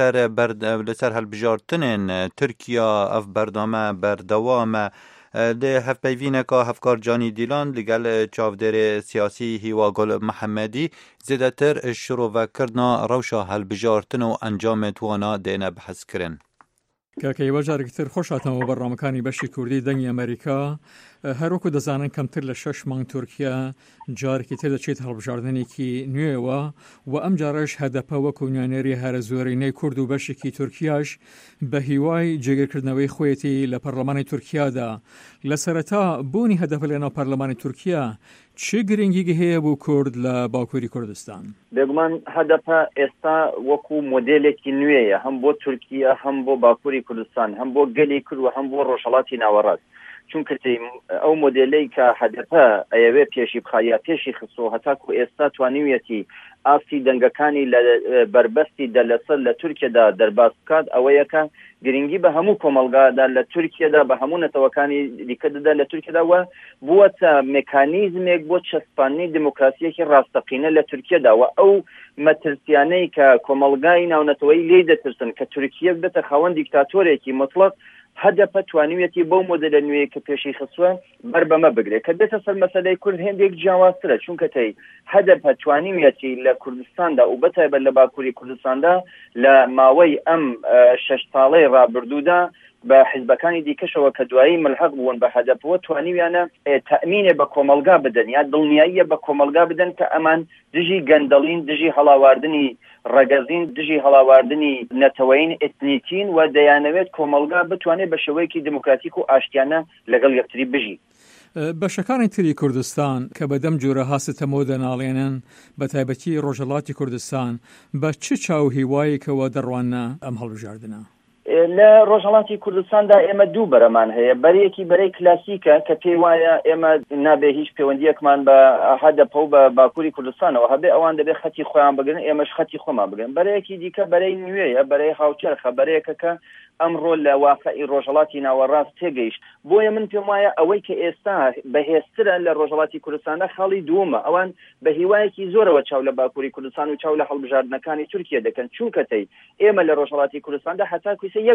B: لەسەر هەڵبژاردنên تورکیا ئەف بەردامە بەردەوامە لێ هەفپەیڤینەکە هەفکار جانی دیلان لەگەڵ چاودێرێ سیاسی هیوا گۆل محەممەدی زێدەتر شرۆڤەکردنا ڕەوشە هەڵبژاردن و ئەنجامێت وانە دێنە بەحەزکردن.
N: کاکەیوە جارێکتر خۆشاتەوە بەڕامەکانی بەشی کوردی دەنگی ئەمریکا هەروەکو دەزانن کەمتر لە شەش مانگ تورکیا جارێکی تر دەچێت هەڵبژاردنێکی نوێوە و ئەم جارەش هەدەپە وەکو نوێنەری هەرە زۆرینەی کورد و بەشێکی تورکیاش بە هیوای جێگیرکردنەوەی خۆیەتی لە پەرلەمانی تورکیادا لە سەرەتا بوونی هەدەپە لەناو پەرلەمانی تورکیا چه گرنگی هەیە بۆ کورد لە باکووری کوردستان؟
O: بێگومان هەدەپە ئێستا وەکو مۆدێلێکی نوێیە هەم بۆ تورکیا هەم بۆ باکووری کوردستان هەم بۆ گەلی کورد و هەم بۆ ڕۆژهەڵاتی ناوەڕاست چونکە ئەو مۆدێلەی کە هەدەپە ئەیەوێ پێشی بخایە پێشی خستۆ هەتاکو ئێستا توانیویەتی ئاستی دەنگەکانی لە بربەستی دەلەسەر لە تورکیادا دەرباز بکات ئەوەیەکە گرنگی بە هەموو کۆمەلگادا لە تورکیادا بە هەموو نەتەوەکانی دیکەدەدا لە تورکیاداوە بووەتە مێکانیزمێک بۆ چەسپاندنی دموکراسیەکی ڕاستەقینە لە تورکیاداوە ئەو مەترسیانەی کە کۆمەلگای ناونەتەوەی لێ دەترسن کە تورکیا بێتە خاوەن دیکتاتۆرێکی مطلق هەدەپە توانیویەتی بەو مۆدلە نوێی کە پێشی خستووە بەر بەمە بگرێت کە دێتە سەر مەسەلەی کورد هێندێک جیاوازترە چونکە تەی هەدەپە توانیویەتی لە کوردستاندا و بەتایبەت لە باکووری کوردستاندا لە ماوەی ئەم شەش ساڵەی ڕابردوودا بە حیزبەکانی دیکەشەوە کە دوایی ملحق بوون بە هەدەپەوە توانیویانە تەمینێ بە کۆمەلگا بدەن یا دڵنیاییە بە کۆمەلگا بدەن کە ئەمان دژی گەندەڵین دژی هەڵاواردنی ڕەگەزین دژی هەڵاواردنی نەتەوەین ئێتنیکین و دەیانەوێت کۆمەلگا بتوانێت بە شێوەیەکی دموکراتیک و ئاشتیانە لەگەڵ یەکتری بژی.
N: بەشەکانی تری کوردستان کە بەدەم جۆرە هاستەمۆ دەناڵێنن بە تایبەتی ڕۆژهەڵاتی کوردستان بە چ چاو هیوایەکەوە دەڕوانە ئەم هەڵبژاردنە؟
O: لە ڕۆژهەڵاتی کوردستاندا ئێمە دوو بەرەمان هەیە بەرەیەکی بەرەی کلاسیکە کە پێی وایە ئێمە نابێ هیچ پەیوەندیەکمان بە هەدەپە و بە باکووری کوردستانەوە هەبێ ئەوان دەبێت خەتی خۆیان بگرن ئێمەش خەتی خۆمان بگرن بەرەیەکی دیکە بەرەی نوێیە بەرەی هاوچەرخە بەرەیەکە کە ئەمڕۆ لە واقعی ڕۆژهەڵاتی ناوەڕاست تێگەیشت بۆیە من پێم وایە ئەوەی کە ئێستا بەهێزترە لە ڕۆژهەڵاتی کوردستاندا خاڵی دووەمە ئەوان بە هیوایەکی زۆرەوە چاو لە باکووری کوردستان و چاو لە هەڵبژاردنەکانی تورکیا دەکەن چونکە تەی ئێمە لە ڕۆژهەڵاتی کوردستاندا هەتا کویسە یەک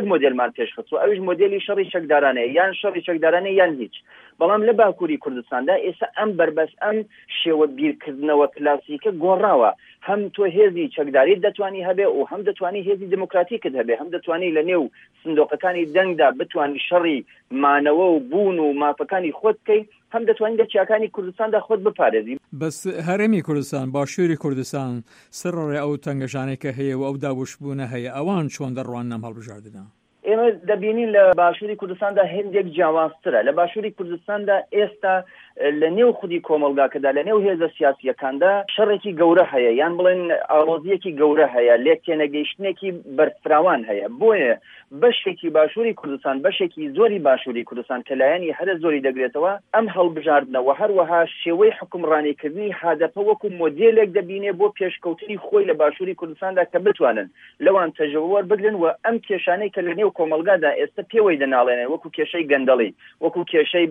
O: یەک مۆدلمان پێشخست و ئەوش مۆدلی شەڕی چەکدارانەیە یان شەڕی چەکدارانەیە یان هیچ. بەڵام لە باکووری کوردستاندا ئێستا ئەم بربەس ئەم شێوە بیرکردنەوە کلاسیکە گۆڕاوە. هەم تۆ هێزی چەکداریت دەتوانی هەبێ و هەم دەتوانی هێزی دموکراتیکت هەبێ، هەم دەتوانی لە نێو سندۆقەکانی دەنگدا بتوانی شەڕی مانەوە و بوون و مافەکانی خۆت بکەی، هەم دەتوانین لە چیاکانی کوردستاندا خۆت بپارێزی.
N: بەس هەرێمی کوردستان باشووری کوردستان سڕڕێ ئەو تەنگەشانەی کە هەیە و ئەو دابوشبوونە هەیە ئەوان چۆن دەڕوان نەم هەڵبژاردنە؟
O: ئێمە دەبینین لە باشووری کوردستاندا هێندێک جیاوازترە. لە باشووری کوردستاندا ئێستا لە نێو خودی کۆمەلگاکەدا لە نێو هێزە سیاسیەکاندا شەڕێکی گەورە هەیە یان بڵێن ئاڵۆزیەکی گەورە هەیە، لێک تێنەگەیشتنێکی بەرفراوان هەیە. بۆیە بەشێکی باشووری کوردستان بەشێکی زۆری باشووری کوردستان کە لایەنی هەرە زۆری دەگرێتەوە ئەم هەڵبژاردنەوە هەروەها شێوەی حکومڕانیکردنی هادەفە وەکو مۆدێلێک دەبینێ بۆ پێشکەوتنی خۆی لە باشووری کوردستاندا کە بتوانن لەوان تەجەوەر بگرن و ئەم کێشانەی کە لە نێو کۆمەلگادا ئێستا پێوەی دەناڵێنێ وەکو کێشەی گەندەڵی، وەکو کێشەی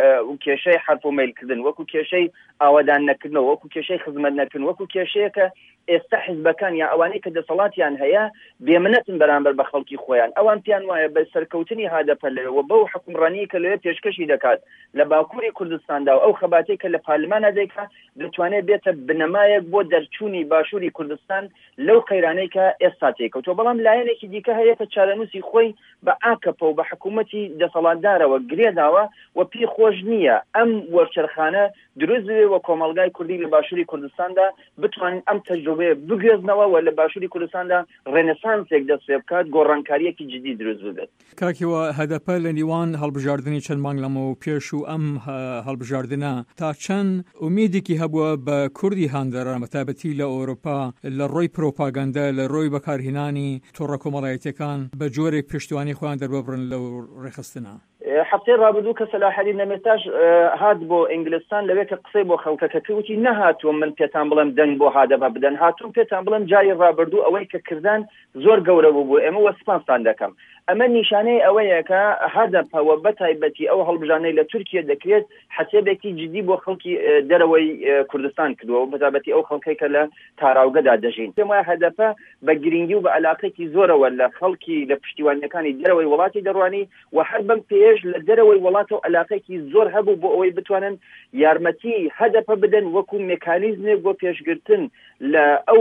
O: کێشەی حرف و میلکردن، وەکو کێشەی ئاوادان نەکردنەوە، وەکو کێشەی خزمەت نەکردن، وەکو کێشەیەکە ئێستا حیزبەکان یا ئەوانەی کە دەسەڵاتیان هەیە بێمنەتن بەرامبەر بە خەڵکی خۆیان. ئەوان پیان وایە بە سەرکەوتنی هادەپە لەوە بەو حکومڕانی کە لەوێ پێشکەشی دەکات لە باکووری کوردستاندا و ئەو خەباتەی کە لە پارلمانە دەیکات دەتوانێت بێتە بنەمایەک بۆ دەرچوونی باشووری کوردستان لەو قەیرانەی کە ئێستا تێکەوتووە. بەڵام لایەنێکی دیکە هەیە کە چارەنووسی خۆی بە ئاکەپە و بە حکوومەتی دەسەڵاتدارەوە گرێداوە و پێی خۆش نییە ئەم وەرچەرخانە دروست بێ و کۆمەلگای کوردی لە باشووری کوردستاندا بتوانین ئەم تەجروبەیە بگوێزنەوە و لە باشووری کوردستاندا ڕێنەسانسێک دەست پێ بکات، گۆڕانکاریەکی جدی دروست ببێت.
N: کاکیوە هەدەپە لە نیوان هەڵبژاردننی چەند مانگ لەمەوە پێش و ئەم هەڵبژاردنە تا چەند ئومیدێکی هەبووە بە کوردی هاندەران بەتابەتی لە ئەوروپا لە ڕۆی پرۆپاگەندە لە ڕۆی بەکارهێنانی تۆڕە کۆمەڵایەتیەکان بە جۆرێک پشتیوانی خۆیان دەرببرن لەو ڕێخستنە؟
O: هەفتەی ڕابردوو کە سەلاحەدین نەمێتاش هات بۆ ئینگلستان لەوێ کە قسەی بۆ خەڵکەکە کەوتی نەهاتووە من پێتان بڵێم دەنگ بۆ هادەبە بدەن، هاتووم پێتان بڵێم جاری ڕابردوو ئەوەی کە کردان زۆر گەورە بوو بۆ ئێمە وە سپاسان دەکەم. ئەمە نیشانەی ئەوەیە کە هەدەپەوە بەتایبەتی ئەو هەڵبژانەی لە تورکیا دەکرێت حسێبێکی جدی بۆ خەڵکی دەرەوەی کوردستان کردووە و بەتابەتی ئەو خەڵکەی کە لە تاراوگەدا دەژین. پێم وایە هەدەپە بە گرنگی و بە علاقەیەکی زۆرەوە لە خەڵکی لە پشتیوانیەکانی دەرەوەی وڵاتی دەڕوانی و هەر بەم پێش لە دەرەوەی وڵات و علاقەیەکی زۆر هەبوو بۆ ئەوەی بتوانن یارمەتی هەدەپە بدەن وەکو مێکانیزمێک بۆ پێشگرتن لە ئەو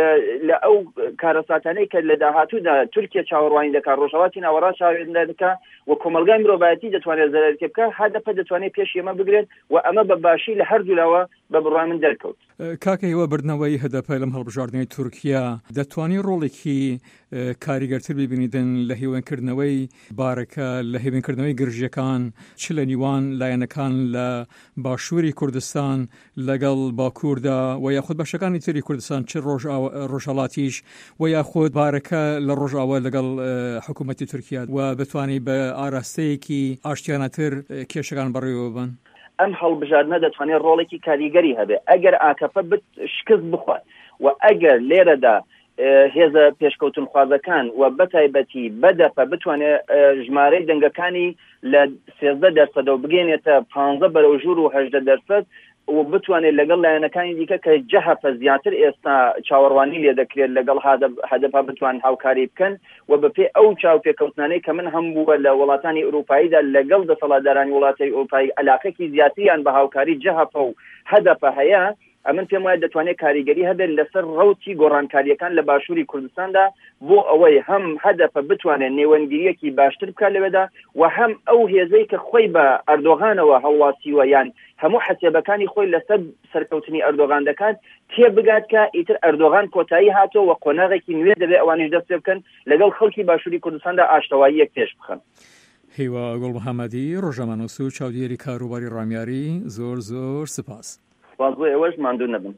O: لە ئەو کارەساتانەی کە لە داهاتوودا تورکیا چاوەڕوانی دەکات ڕۆژهەڵاتی ناوەڕا چاوەڕوانی دەکات و کۆمەلگای مرۆڤایەتی دەتوانێت زەرەرێکی بکات، هەدەپە دەتوانێت پێش ئێمە بگرێت و ئەمە بە باشی لە هەردوو لاوە بە بڕای من دەرکەوت.
N: کاکە هیوە بردنەوەی هەدەپە لەم هەڵبژاردنەوەی تورکیا دەتوانێت ڕۆڵێکی کاریگەرتر ببینیدن لە هێوانکردنەوەی بارەکە، لە هێوانکردنەوەی گرژیەکان چ لە نیوان لایەنەکان لە باشووری کوردستان لەگەڵ باکووردا و یاخود بەشەکانی تری کوردستان چ ڕۆژهەڵاتیش و یاخود بارەکە لە ڕۆژاوە لەگەڵ حکوومەتی تورکیا و بتوانێت بە ئاراستەیەکی ئاشتیانەتر کێشەکان بەڕێوە بن؟
O: ئەم هەڵبژاردنە دەتوانێت ڕۆڵێکی کاریگەری هەبێ ئەگەر ئاکەفە شکست بخوات و ئەگەر لێرەدا هێزە پێشکەوتن خوازەکان و بەتایبەتی بەدەپە بتوانێت ژمارەی دەنگەکانی لە سێزدە دەرسەدە و بگەێنێتە پانزدە بەرەو ژوور و هەژدە دەرسەد و بتوانێت لەگەڵ لایەنەکانی دیکە کە جەهەپە زیاتر ئێستا چاوەڕوانی لێ دەکرێت لەگەڵ هەدەپە بتوان هاوکاری بکەن و بەپێ ئەو چاوپێکەوتنانەی کە من هەم بووە لە وڵاتانی ئەوروپاییدا لەگەڵ دەسەڵاتدارانی وڵاتی ئەوروپایی علاقەیەکی زیاتریان بە هاوکاری جەهەپە و هەدەپە هەیە. ئەمن پێم وایە دەتوانێت کاریگەری هەبێت لەسەر ڕەوتی گۆڕانکاریەکان لە باشووری کوردستاندا بۆ ئەوەی هەم هەدەپە بتوانێت نێوەندگیریەکی باشتر بکات لەوێدا و هەم ئەو هێزەی کە خۆی بە ئەردۆغانەوە هەڵواسیوە یان هەموو حسێبەکانی خۆی لەسەر سەرکەوتنی ئەردۆغان دەکات تێبگات کە ئیتر ئەردۆغان کۆتایی هاتۆ و قۆناغێکی نوێ دەبێت ئەوانیش دەست پێ بکەن لەگەڵ خەڵکی باشووری کوردستاندا ئاشتەواییەک پێش بخەن.
N: هیوا گوڵمەحەمەدی ڕۆژەمانووس و چاودێری کاروباری ڕامیاری زۆر زۆر سپاس.
O: بۆ ئێوەش ماندوو نەبن.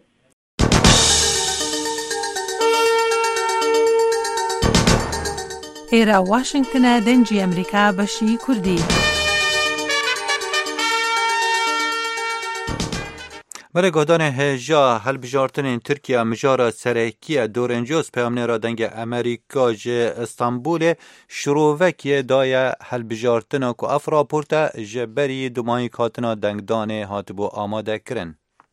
P: ئێرە واشنگتنە دەنگی ئەمریکا بەشی کوردی.
B: بله گودان هجا هەڵبژاردنên Tirkiya mijara serekiya Dorenjos peyamnêra dengê Amerîka ji Istanbulê şirovekiye daye hەڵbژardina ku ev raporta ji berî dumayî hatina dengdanê hatibû amadekirin.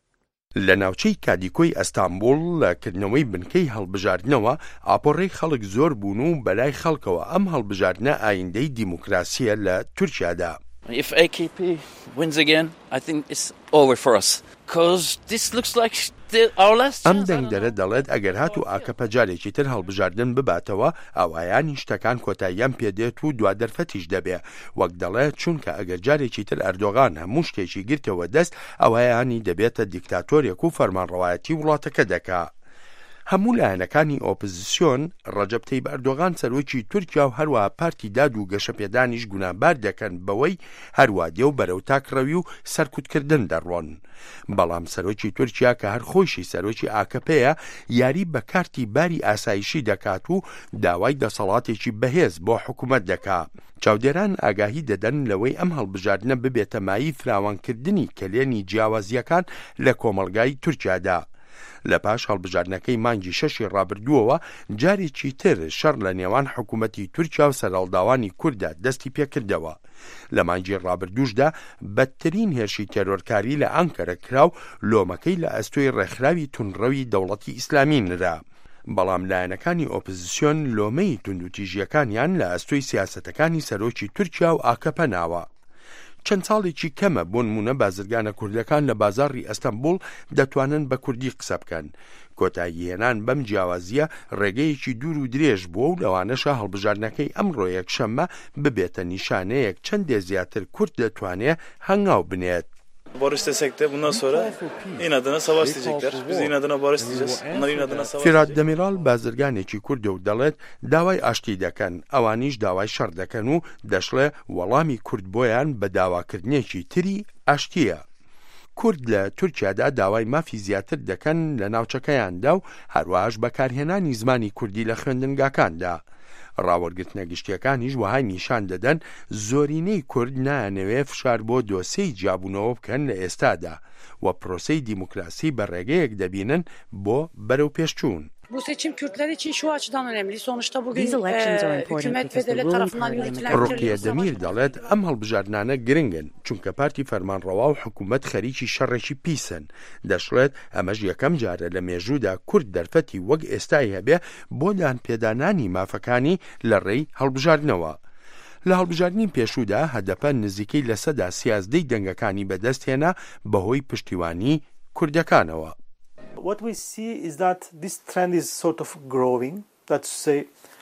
D: لە ناوچەی کادیکۆی ئەستانبول لە کردنەوەی بنکەی هەڵبژاردنەوە ئاپۆڕەی خەڵک زۆر بوون و بەلای خەڵکەوە ئەم هەڵبژاردنە ئایندەی دیموکراسیە لە تورکیادا.
Q: If A K P wins again, I think it's over for us. Because this looks like our last chance.
D: ئەم دەنگدەرە دەڵێت ئەگەر هات و ئاکەپە جارێکی تر هەڵبژاردن بباتەوە ئەوایانی شتەکان کۆتاییان پێدێت و دوا دەرفەتیش دەبێ. وەک دەڵێت چونکە ئەگەر جارێکی تر ئەردۆغان هەموو شتێکی گرتەوە دەست ئەوایانی دەبێتە دیکتاتۆرێک و فەرمانڕەوایەتی وڵاتەکە دەکا. هەموو لایەنەکانی ئۆپۆزیسیۆن ڕەجەب تەیب ئەردۆغان سەرۆکی تورکیا و هەروەها پارتی داد و گەشەپێدانیش گونابار دەکەن بەوەی هەروە دێ و بەرەو تاکڕەوی و سەرکوتکردن دەڕۆن. بەڵام سەرۆکی تورکیا کە هەر خۆشی سەرۆکی ئاکەپەیە یاری بە کارتی باری ئاسایشی دەکات و داوای دەسەڵاتێکی بەهێز بۆ حکوومەت دەکات. چاودێران ئاگاهی دەدەن لەوەی ئەم هەڵبژاردنە ببێتە مایی فراوانکردنی کلێنی جیاوازیەکان لە کۆمەڵگای تورکیادا. لە پاش هەڵبژاردنەکەی مانگی شەشی ڕابردووەوە جارێکی تر شەڕ لە نێوان حکوومەتی تورکیا و سەرهەڵداوانی کووردا دەستی پێکردەوە. لە مانگی ڕابردووشدا بەدترین هێرشی تێرۆرکاری لە ئەنکەرە کرا و لۆمەکەی لە ئەستۆی ڕێکخراوی تونڕەوی دەوڵەتی ئیسلامی نرا. بەڵام لایەنەکانی ئۆپۆزیسیۆن لۆمەی توندوتیژیەکانیان لە ئەستۆی سیاسەتەکانی سەرۆکی تورکیا و ئاکەپە ناوە. چەند ساڵێکی کەمە بۆ نمونە بازرگانە کوردەکان لە بازاڕی ئەستەنبوڵ دەتوانن بە کوردی قسە بکەن. کۆتاییهێنان بەم جیاوازیە ڕێگەیەکی دوور و درێژ بووە و لەوانەشە هەڵبژاردنەکەی ئەمڕۆ یەکشەممە ببێتە نیشانەیەک çendê زیاتر Kurt دەتوانێت هەنگاو بنێت.
R: Barış desek de bundan sonra inadına savaş diyecekler. Biz inadına barış diyeceğiz. Onlar inadına savaş
D: Firat Demiral bazirganێکی کورد و دەڵێت داوای ئاشتی دەکەن ئەوانیش داوای شەڕ دەکەن و دەشڵێ وەڵامی کورد بۆیان بە داواکردنێکی تری ئاشتیە. کورد لە تورکیادا داوای مافی زیاتر دەکەن لە ناوچەکەیاندا و هەروەهاش بەکارهێنانی زمانی کوردی لە خوێندنگاکاندا. ڕاوەرگرتنە گشتیەکانیش وهای نیشان دەدەن زۆرینەی کورد نانەوێ فشار بۆ دۆسەی جیابوونەوە بکەن لە ئێستادا و پرۆسەی دیموکراسی بە ڕێگەیەک دەبینن بۆ بەرەو pێشچوون.
S: Bu seçim Kürtler için şu açıdan önemli. Sonuçta bugün e, hükümet ve devlet tarafından yürütülen
D: Rukiye Demir دەڵێت ئەم هەڵبژاردنانە گرنگن چونکە پارتی فەرمانڕەوا و حکوومەت خەریکی شەڕێکی پیسن. دەشڵێت ئەمەش یەکەم جارە لە مێژوودا کورد دەرفەتی وەک ئێستای هەبێ بۆ لان پێدانانی مافەکانی لە ڕێی هەڵبژاردنەوە. لە هەڵبژاردنی پێشوودا هەدەپە نزیکەی لە سەدا سیازدەی دەنگەکانی بەدەستهێنا بەهۆی پشتیوانی کوردەکانەوە.
T: What we see is that this trend is sort of growing. Let's say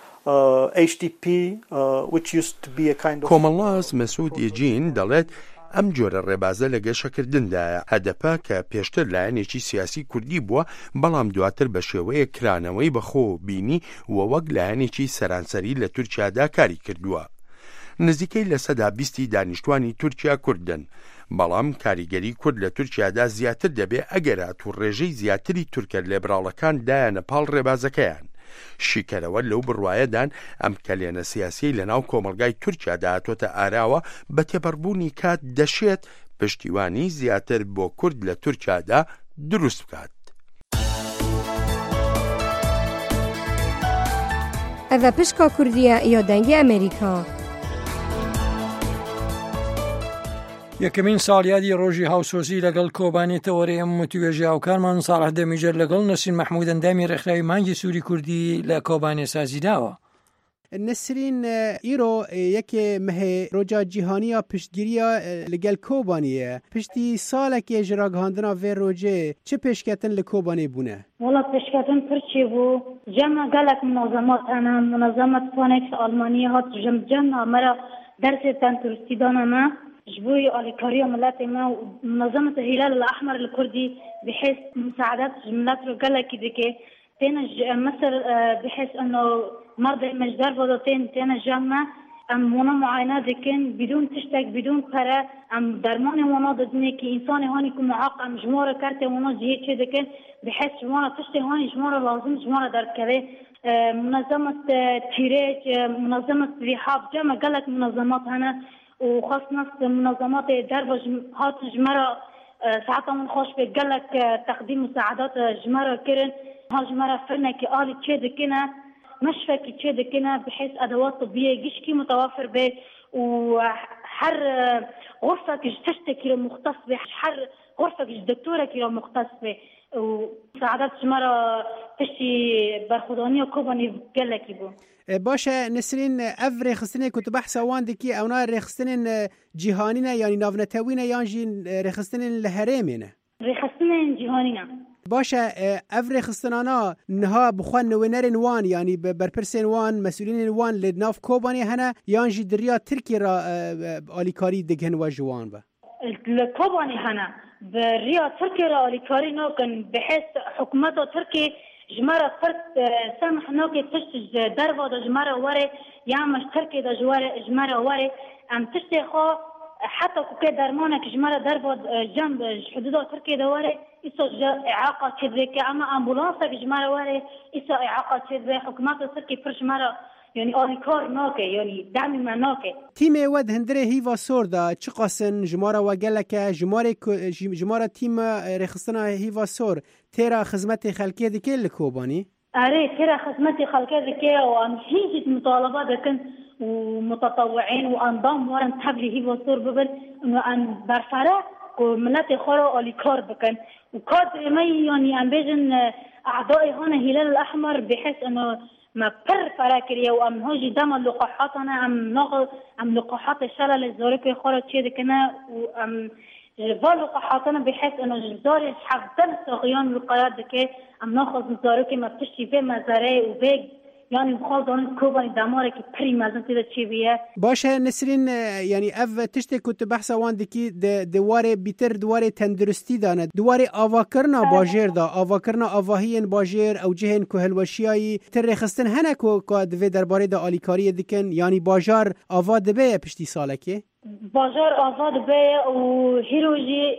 T: uh, H D P, uh, which used to be a kind of...
D: کۆمەڵاز مەسعود ئێجین دەڵێت ئەم جۆرە ڕێبازە لە گەشەکردندایە هەدەپە کە پێشتر لایەنێکی سیاسی کوردی بووە بەڵام دواتر بە شێوەیە کرانەوەی بەخۆ بینی و وەک لایەنێکی سەرانسەری لە تورکیادا کاری کردووە. نزیکەی لە سەدا بیستی دانیشتوانی تورکیا کوردن. بەڵام کاریگەری کورد لە تورکیادا زیاتر دەبێ ئەگەرات و ڕێژەی زیاتری تورکە لێبراڵەکان دایانە پاڵ ڕێبازەکەیان. شیکەرەوە لەو بڕوایەدان ئەم کەلێنە سیاسی لە ناو کۆمەلگای تورکیادا هاتۆتە ئاراوە بە تێپەڕبوونی کات دەشێت پشتیوانی زیاتر بۆ کورد لە تورکیادا دروست بکات.
I: ئەڤە پشکا کوردیە یا دەنگی ئەمریکا.
A: یەکەمین ساڵیادی ڕۆژی هاوسۆسی لەگەڵ کۆبانێتەوەرەیە متوێژی هاوکارمان ساڵح دەمیجەر لەگەڵ نەسرین مەحموود ئەندامی ڕێکخراوی مانگی سووری کوردی لە کۆبانێ سازی داوە.
G: نسرین ئیرۆ یەکێ مەهێ ڕۆژا جیهانیە پشتگیریە لەگەل کۆبانیە پشتی ساڵێکی ژراگەهاندنا vê ڕۆژێ چه پێشکەتن لە کۆبانێ بوونە؟
U: وڵا پێشکەتن پرچی بوو جەمە گەلێک منەظەمات هەنە منەظەمەت فۆنێکس ئەڵمانیە هات ژەم جەمە مەرە دەرسێتان توریستی دانەمە جبوي الكوريا ملاتي ما منظمة الهلال الأحمر الكردي بحيث مساعدات جملات رجالة كذا تينا مصر بحيث إنه مرضى مجدار فضلتين تينا جامعة أم هنا معاينات لكن بدون تشتك بدون قرا أم درماني هنا ضدني كإنسان هاني كم معاق أم جمارة كارتة هنا جهة كذا كن بحيث جمارة تشتي هاني جمارة لازم جمارة در كذا منظمة تيريج منظمة رحاب جامعة قالت منظمات هنا وخاصة منظمات درب هات جمرة ساعتها من خوش بقلك تقديم مساعدات جمرة كرن ها جمرة فرنا كي آلي تشيد كنا مشفى كي تشيد كنا بحيث أدوات طبية جيش كي متوافر به وحر غرفة كي تشتكي مختص بحر غرفة دكتورة كي مختص به وساعدت جمرة تشتي برخودانية كوباني قال لك يبو.
G: باشه نسرین اف رخصتنه کتب بحث وان دکی اونا رخصتنه جهانینا یعنی ناونتوینه یان جین رخصتنه لهرمینه
U: رخصتنه جهانینا
G: باشه اف رخصتنانا نها بخوان نوینرن وان یعنی برپرسن وان مسئولین وان لناف کوبانی هنه یان جی دریا ترکی را آلیکاری دگهن و جوان با
U: الكوباني هنا بريا تركي راليكاري نوكن بحيث حكومته تركي جمارة فرد سامح نوكي تشتج دربو دا جمارة واري يامش تركي دا جمارة واري ام تشتي خو حتى كوكي درمانك جمارة دربو جنب حدودا تركي دا واري إسو إعاقة تدريك أما أمبولانسك جمارة واري إسو إعاقة تدريك حكومته تركي پر جمارة یعنی آلیکار ناکه یعنی دمی من ناکه
G: تیم ود هندره هیوا سوردا چه قاسن جمارا و گلکه جماره جمارا تیم رخصتنا هیوا سور تیرا خدمت خلقیه دکه لکوبانی؟
U: آره تیرا خدمت خلقیه دکه و ام هیچ مطالبات دکن ومتطوعين وانضام ورن تبلي هیوا سور ببن انه ان برفره وملت خورا آلیکار بکن وكاد ما يعني ام بيجن اعضاء هنا هلال الاحمر بحيث انه ما بر فراكريا وام هوجي دم اللقاحاتنا ام نغ ام لقاحات شلل الزورك خورا تشي دكنا وام جبال لقاحاتنا بحيث انه الزور حفظن صغيان القياد دكي ام ناخذ الزورك ما بتشتي في مزارع وبيج يعني بخوضون كوباني دمارك بري مازن تدا تشي بيه
G: باشه نسرين يعني اف تشتي كنت بحثا وان دكي دواره بيتر دواره تندرستي دانه دواره آواکرنا باجر دا آواکرنا آواهين باجر او جهن كهلوشياي تر خستن هنكو كادوه درباره دا آلیکاری دكن يعني باجار آوا دبه پشتی سالكي
U: باجار آوا دبه و هيروجي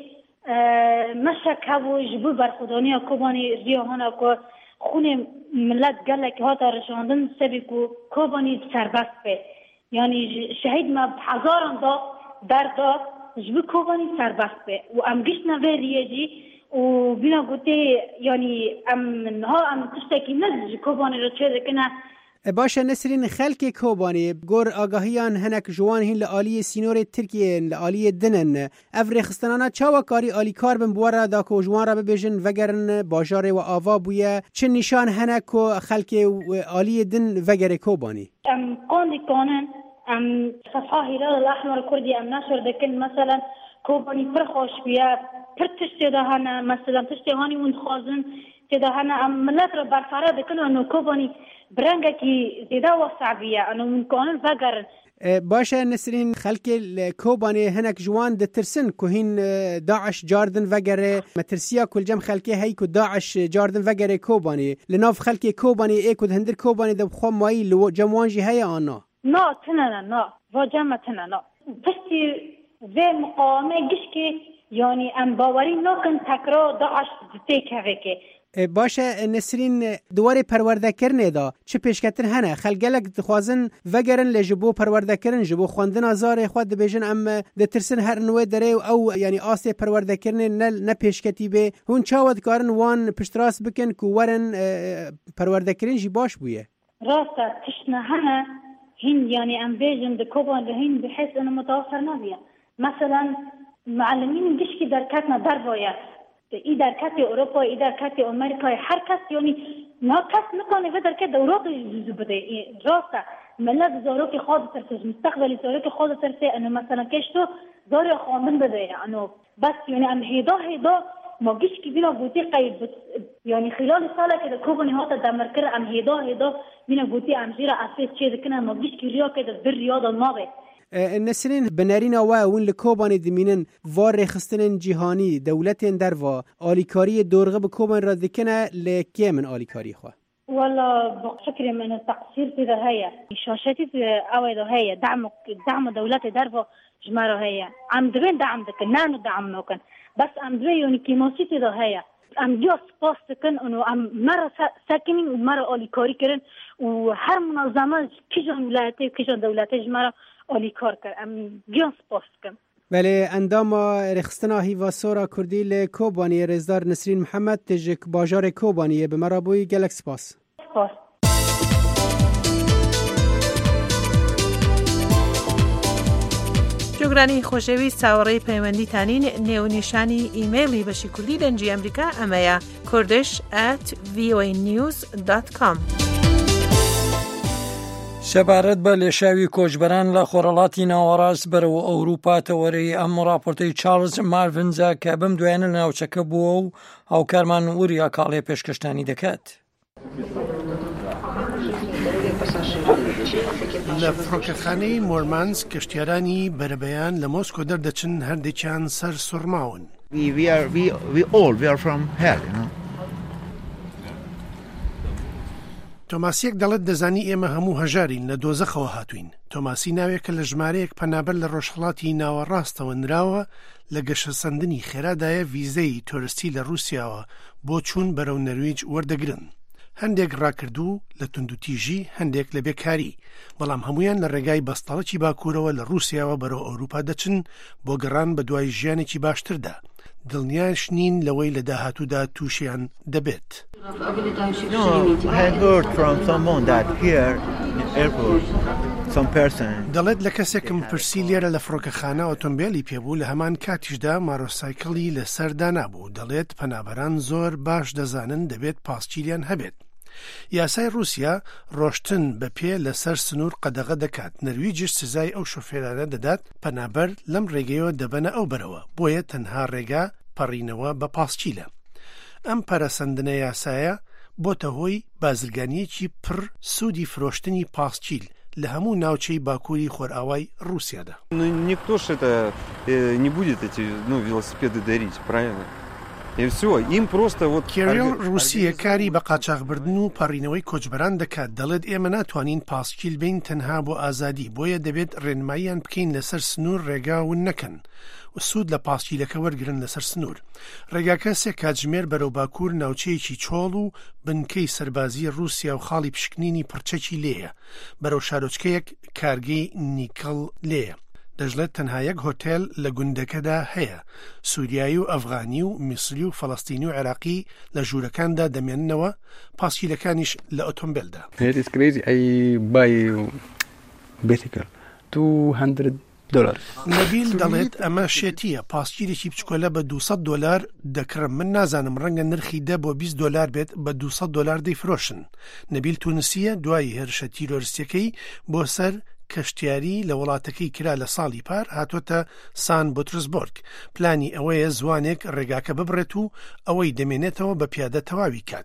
U: مشك هبو جبو برخوداني كوباني رياهانا كو خون ملت گلک ها تا رشاندن سبیکو کوبانی سربست به یعنی شهید ما هزاران دا در دا جبو کوبانی سربست به و ام گشت نوه ریجی و بینا گوته یعنی ام نها ام تشتکی نزج کوبانی را چه دکنه
G: باشه نسرین خلک کوبانی گور آگاهیان هنک جوان هین لآلی سینور ترکیه لآلی دنن افر خستنانا چاوا کاری آلی کار بن بوارا دا کو جوان را ببیجن وگرن باجار و آوا بویه چه نشان هنک و خلک آلی دن وگر کوبانی
U: ام قاندی کانن ام صفحه هلال الاحمر کردی ام نشر دکن مثلا کوبانی پر خوش بیه پر تشتی دهانه مثلا تشتی هانی اون خوازن تدهانه ام ملت را برفره دکن انو کوبانی برنگه کی زیده و صعبیه انو من کانن وگرن
G: باشه نسرین خلک کوبانی هنک جوان ده ترسن که هین داعش جاردن وگره مترسیا کل جم خلکی هی که داعش جاردن وگره کوبانی لناف خلکی کوبانی ای که هندر کوبانی ده بخوام مایی لو جموانجی هی آنا
U: نا تنانا نا و جمع تنانا پشتی و مقامه گشکی یعنی ام باوری نکن تکرار داعش دیتی که که
G: باشه نسرین دواره پرورده کرنه دا چه پیشکتر هنه خلگلک دخوازن وگرن لجبو پرورده کرن جبو خواندن آزار خود بیجن ام ده ترسن هر نوه داره او یعنی آسه پرورده کرنه نه پیشکتی به هون چاود کارن وان پشتراس بکن که ورن پرورده کرن جی باش بویه
U: راستا تشنه هنه هین یعنی ام بیجن ده کوبان ده هین بحيث انه متوفر نبیه مثلا معلمین گشکی در کتنا در باید ای در کت اروپا ای در کت امریکا هر کس یعنی نه کس نکنه و در کت دورات جزو بده راسته ملت زاروک خود ترسه مستقبل زاروک خود ترسه انه مثلا کشتو زاری خواندن بده انه بس یعنی ام هیدا هیدا ما گیش کی بینا گوتی قید یعنی خلال ساله که کوبانی ها تا دمر کرد ام هیدا هیدا بینا گوتی ام زیرا اساس چه کنه ما گیش کی ریا که در ریاض نابه
G: نسرین بنارینا و اون لکوبانی دمینن وار خستن جهانی دولت در و آلیکاری دورغه به کوبان را دکنه لکه من آلیکاری خواه
U: والله بفكر من التقصير في ذا هي شاشتي في أويدا هي دعم دعم دولة درفا جمارة هي عم دبين دعم دك نانو دعم نوكن بس عم دبين يعني كيموسي في ذا هي عم جوس باستكن إنه عم مرة ساكنين ومرة أوليكاري كرن وهر منظمة كيجان ولايتي وكيجان دولتي جمارة أوليكار كر عم جوس باستكن
G: بله اندام رخصتنا هیوا سورا کردی لکوبانی رزدار نسرین محمد تجک باجار کوبانی به مرابوی گلکس پاس
U: پاس
P: گرانی خۆشەویست چاوەڕێی پەیوەندیتانین نێونیشانی ئیمەیلی بەشی کوردی دەنجی ئەمریکا ئەمەیە kurdish at voa news dot com.
A: سەبارەت بە لێشاوی کۆچبەران لە خۆرەڵاتی ناوەڕاست بەرەوە ئەوروپا تەوەرەی ئەم ڕاپۆرتەی چارلز مارڤنزە کە بەم دوایانە ناوچەکە بووە و هاوکارمان وریا کاڵێ پێشکەشتانی دەکات.
C: لە فڕۆکەخانەی مۆرمانس کەشتیارانی بەرەبەیان لە مۆسکۆ دەردەچن هەردێکیان سەر سوڕماون. تۆماسیەک دەڵێت دەزانی ئێمە هەموو هەژارین لە دۆزەخەوە هاتوین. تۆماسی ناوێکە لە ژمارەیەک پەنابەر لە ڕۆژهەڵاتی ناوەڕاستەوە نراوە لە گەشەسەندنی خێرادایە ویزەی تۆرستی لە رووسیاوە بۆ چوون بەرەو نەرویج وەردەگرن. هەندێک ڕاکردوو لە توندوتیژی هەندێک لە بێکاری، بەڵام هەمویان لە ڕێگای بەستەڵەکی باکوورەوە لە رووسیاوە بەرەو ئەوروپا دەچن بۆ گەڕان بە دوای ژیانێکی باشتردا. دڵنیاش نین لەوەی لە داهاتوودا تووشیان دەبێت. دەڵێت لە کەسێکم پرسی لێرە لە فڕۆکەخانە ئۆتۆمبیلی پێبوو لە هەمان کاتیشدا مارۆسایکڵی لەسەردا نابوو. دەڵێت پەنابەران زۆر باش دەزانن دەبێت پاسچیلیان هەبێت. یاسای رووسیا ڕۆشتن بە پێ لەسەر سنوور قەدەغە دەکات. نەرویجش سزای ئەو شۆفێرانە دەدات پەنابەر لەم ڕێگەیەوە دەبەنە ئەو بەرەوە، بۆیە تەنها ڕێگا پەڕینەوە بە پاسچیلە. ئەم پەرەسەندنە یاسایە بۆتە هۆی بازرگانیەکی پڕ سوودی فرۆشتنی پاسچیل لە هەموو ناوچەی باکووری خۆرئاوای رووسیادا.
V: Никто ж это не будет эти, ну, велосипеды дарить, правильно?
C: کێریل رووسیە کاری بە قاچاغبردن و پەڕینەوەی کۆچبەران دەکات. دەڵێت ئێمە ناتوانین پاسچیل بین تەنها بۆ ئازادی، بۆیە دەبێت ڕێنماییان بکەین لەسەر سنوور ڕێگاون نەکەن و سوود لە پاسچیلەکە وەرگرن لەسەر سنوور. ڕێگاکە سێ کاتژمێر بەرەو باکوور ناوچەیەکی چۆڵ و بنکەی سەربازی رووسیا و خاڵی پشکنینی پڕچەکی لێیە. بەرەو شارۆچکەیەک کارگەی نیکەڵ لێیە. دەژڵێت تەنها یەک هۆتێل لە گوندەکەدا هەیە. سووریایی و ئەفغانی و میسری و فەڵەستینی و عێراقی لە ژوورەکاندا دەمێننەوە، پاسچیلەکانیش لە ئۆتۆمبیلدا. نەبیل دەڵێت ئەمە شێتیە، پاسچیلێکی بچکۆلە بە دووسەد دۆلار دەکڕم. من نازانم ڕەنگە نرخی دە بۆ بیست دۆلار بێت، بە دووسەد دۆلار دەیفرۆشن. نەبیل تونسیە دوای هێرشە تیرۆریستیەکەی بۆ سەر کەشتیاری لە وڵاتەکەی کرا لە ساڵی پار هاتوۆتە سان بۆترسبۆرگ. پلانی ئەوەیە زوانێک ڕێگاکە ببڕێت و ئەوەی دەمێنێتەوە بە پیادە تەواوی کات.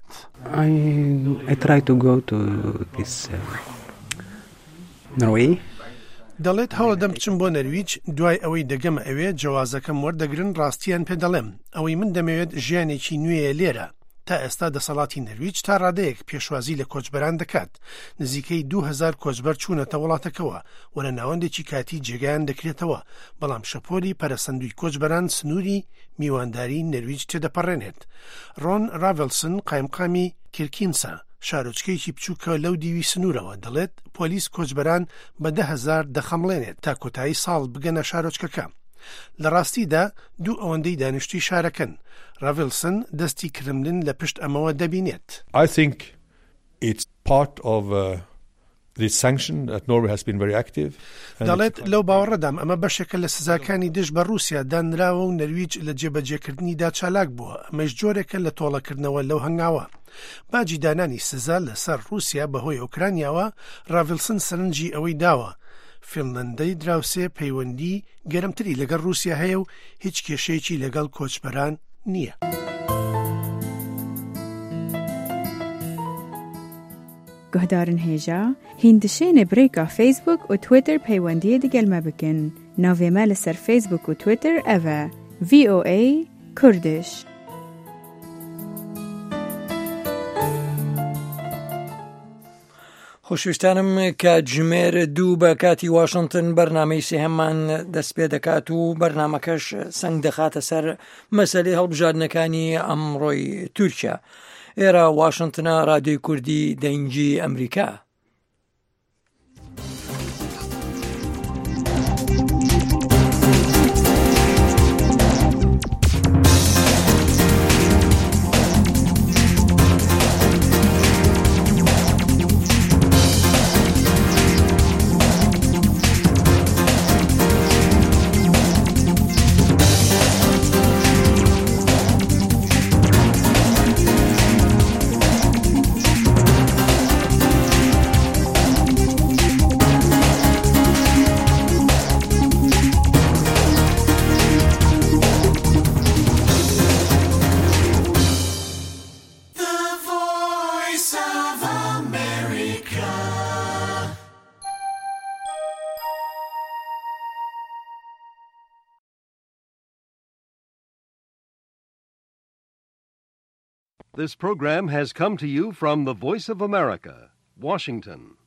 C: دەڵێت هەوڵدەم بچم بۆ نەرویج دوای ئەوەی دەگەمە ئەوێ جوازەکەم وەردەگرن. ڕاستیان پێ دەڵێم ئەوەی من دەمەوێت ژیانێکی نوێیە لێرە. تا ئێستا دەسەڵاتی نەرویج تا ڕادەیەک پێشوازی لە کۆچبەران دەکات. نزیکەی دوو هەزار کۆچبەر چوونەتە وڵاتەکەوە و لە ناوەندێکی کاتی جێگایان دەکرێتەوە، بەڵام شەپۆلی پەرەسەندوی کۆچبەران سنووری میوانداری نەرویج تێدەپەڕێنێت. ڕۆن ڕاڤێلسن قایمقامی کیرکینسە، شارۆچکەیەکی بچووکە لەو دیوی سنوورەوە، دەڵێت پۆلیس کۆچبەران بە دە هەزار دەخەمڵێنێت تا کۆتایی ساڵ بگەنە شارۆچکەکە. لە ڕاستیدا دوو ئەوەندەی دانیشتوی شارەکەن. ڕاڤێلسن دەستی کرملن لە پشت ئەمەوە دەبینێت.
W: I think it's part of uh, the sanction that Norway has been very active.
C: دەڵێت لەو باوەڕەدام ئەمە بەشێکە لە سزاکانی دژ بە رووسیا دانراوە و نەرویج لە جێبەجێکردنیدا چالاک بووە. ئەمەش جۆرێکە لە تۆڵەکردنەوە لەو هەنگاوە. باجی دانانی سزا لەسەر رووسیا بەهۆی ئۆکرانیاوە ڕاڤێلسن سەرنجی ئەوەی داوە. فینلەندەی دراوسێ پەیوەندی گەرمتری لەگەڵ رووسیا هەیە و هیچ کێشەیەکی لەگەڵ کۆچبەران نییە.
E: گهدارن هێژا هیندشێنێ برێکا فیسبوک و تویتر پەیوەندیە دەگەلمە بکەن. ناوێمە لەسەر فیسبوک و تویتر ئەڤە ڤی ئۆ ئەی کوردش.
A: خۆشویستانم کە ژمێر دوو بە کاتی واشنگتن بەرنامەی سێهەممان دەست پێ دەکات و بەرنامەکەش سنگ دەخاتە سەر مەسەلەی هەڵبژاردنەکانی ئەمڕۆی تورکیا. ئێرە واشنگتنە ڕادیۆی کوردی دەنگی ئەمریکا.
F: This program has come to you from the Voice of America, Washington.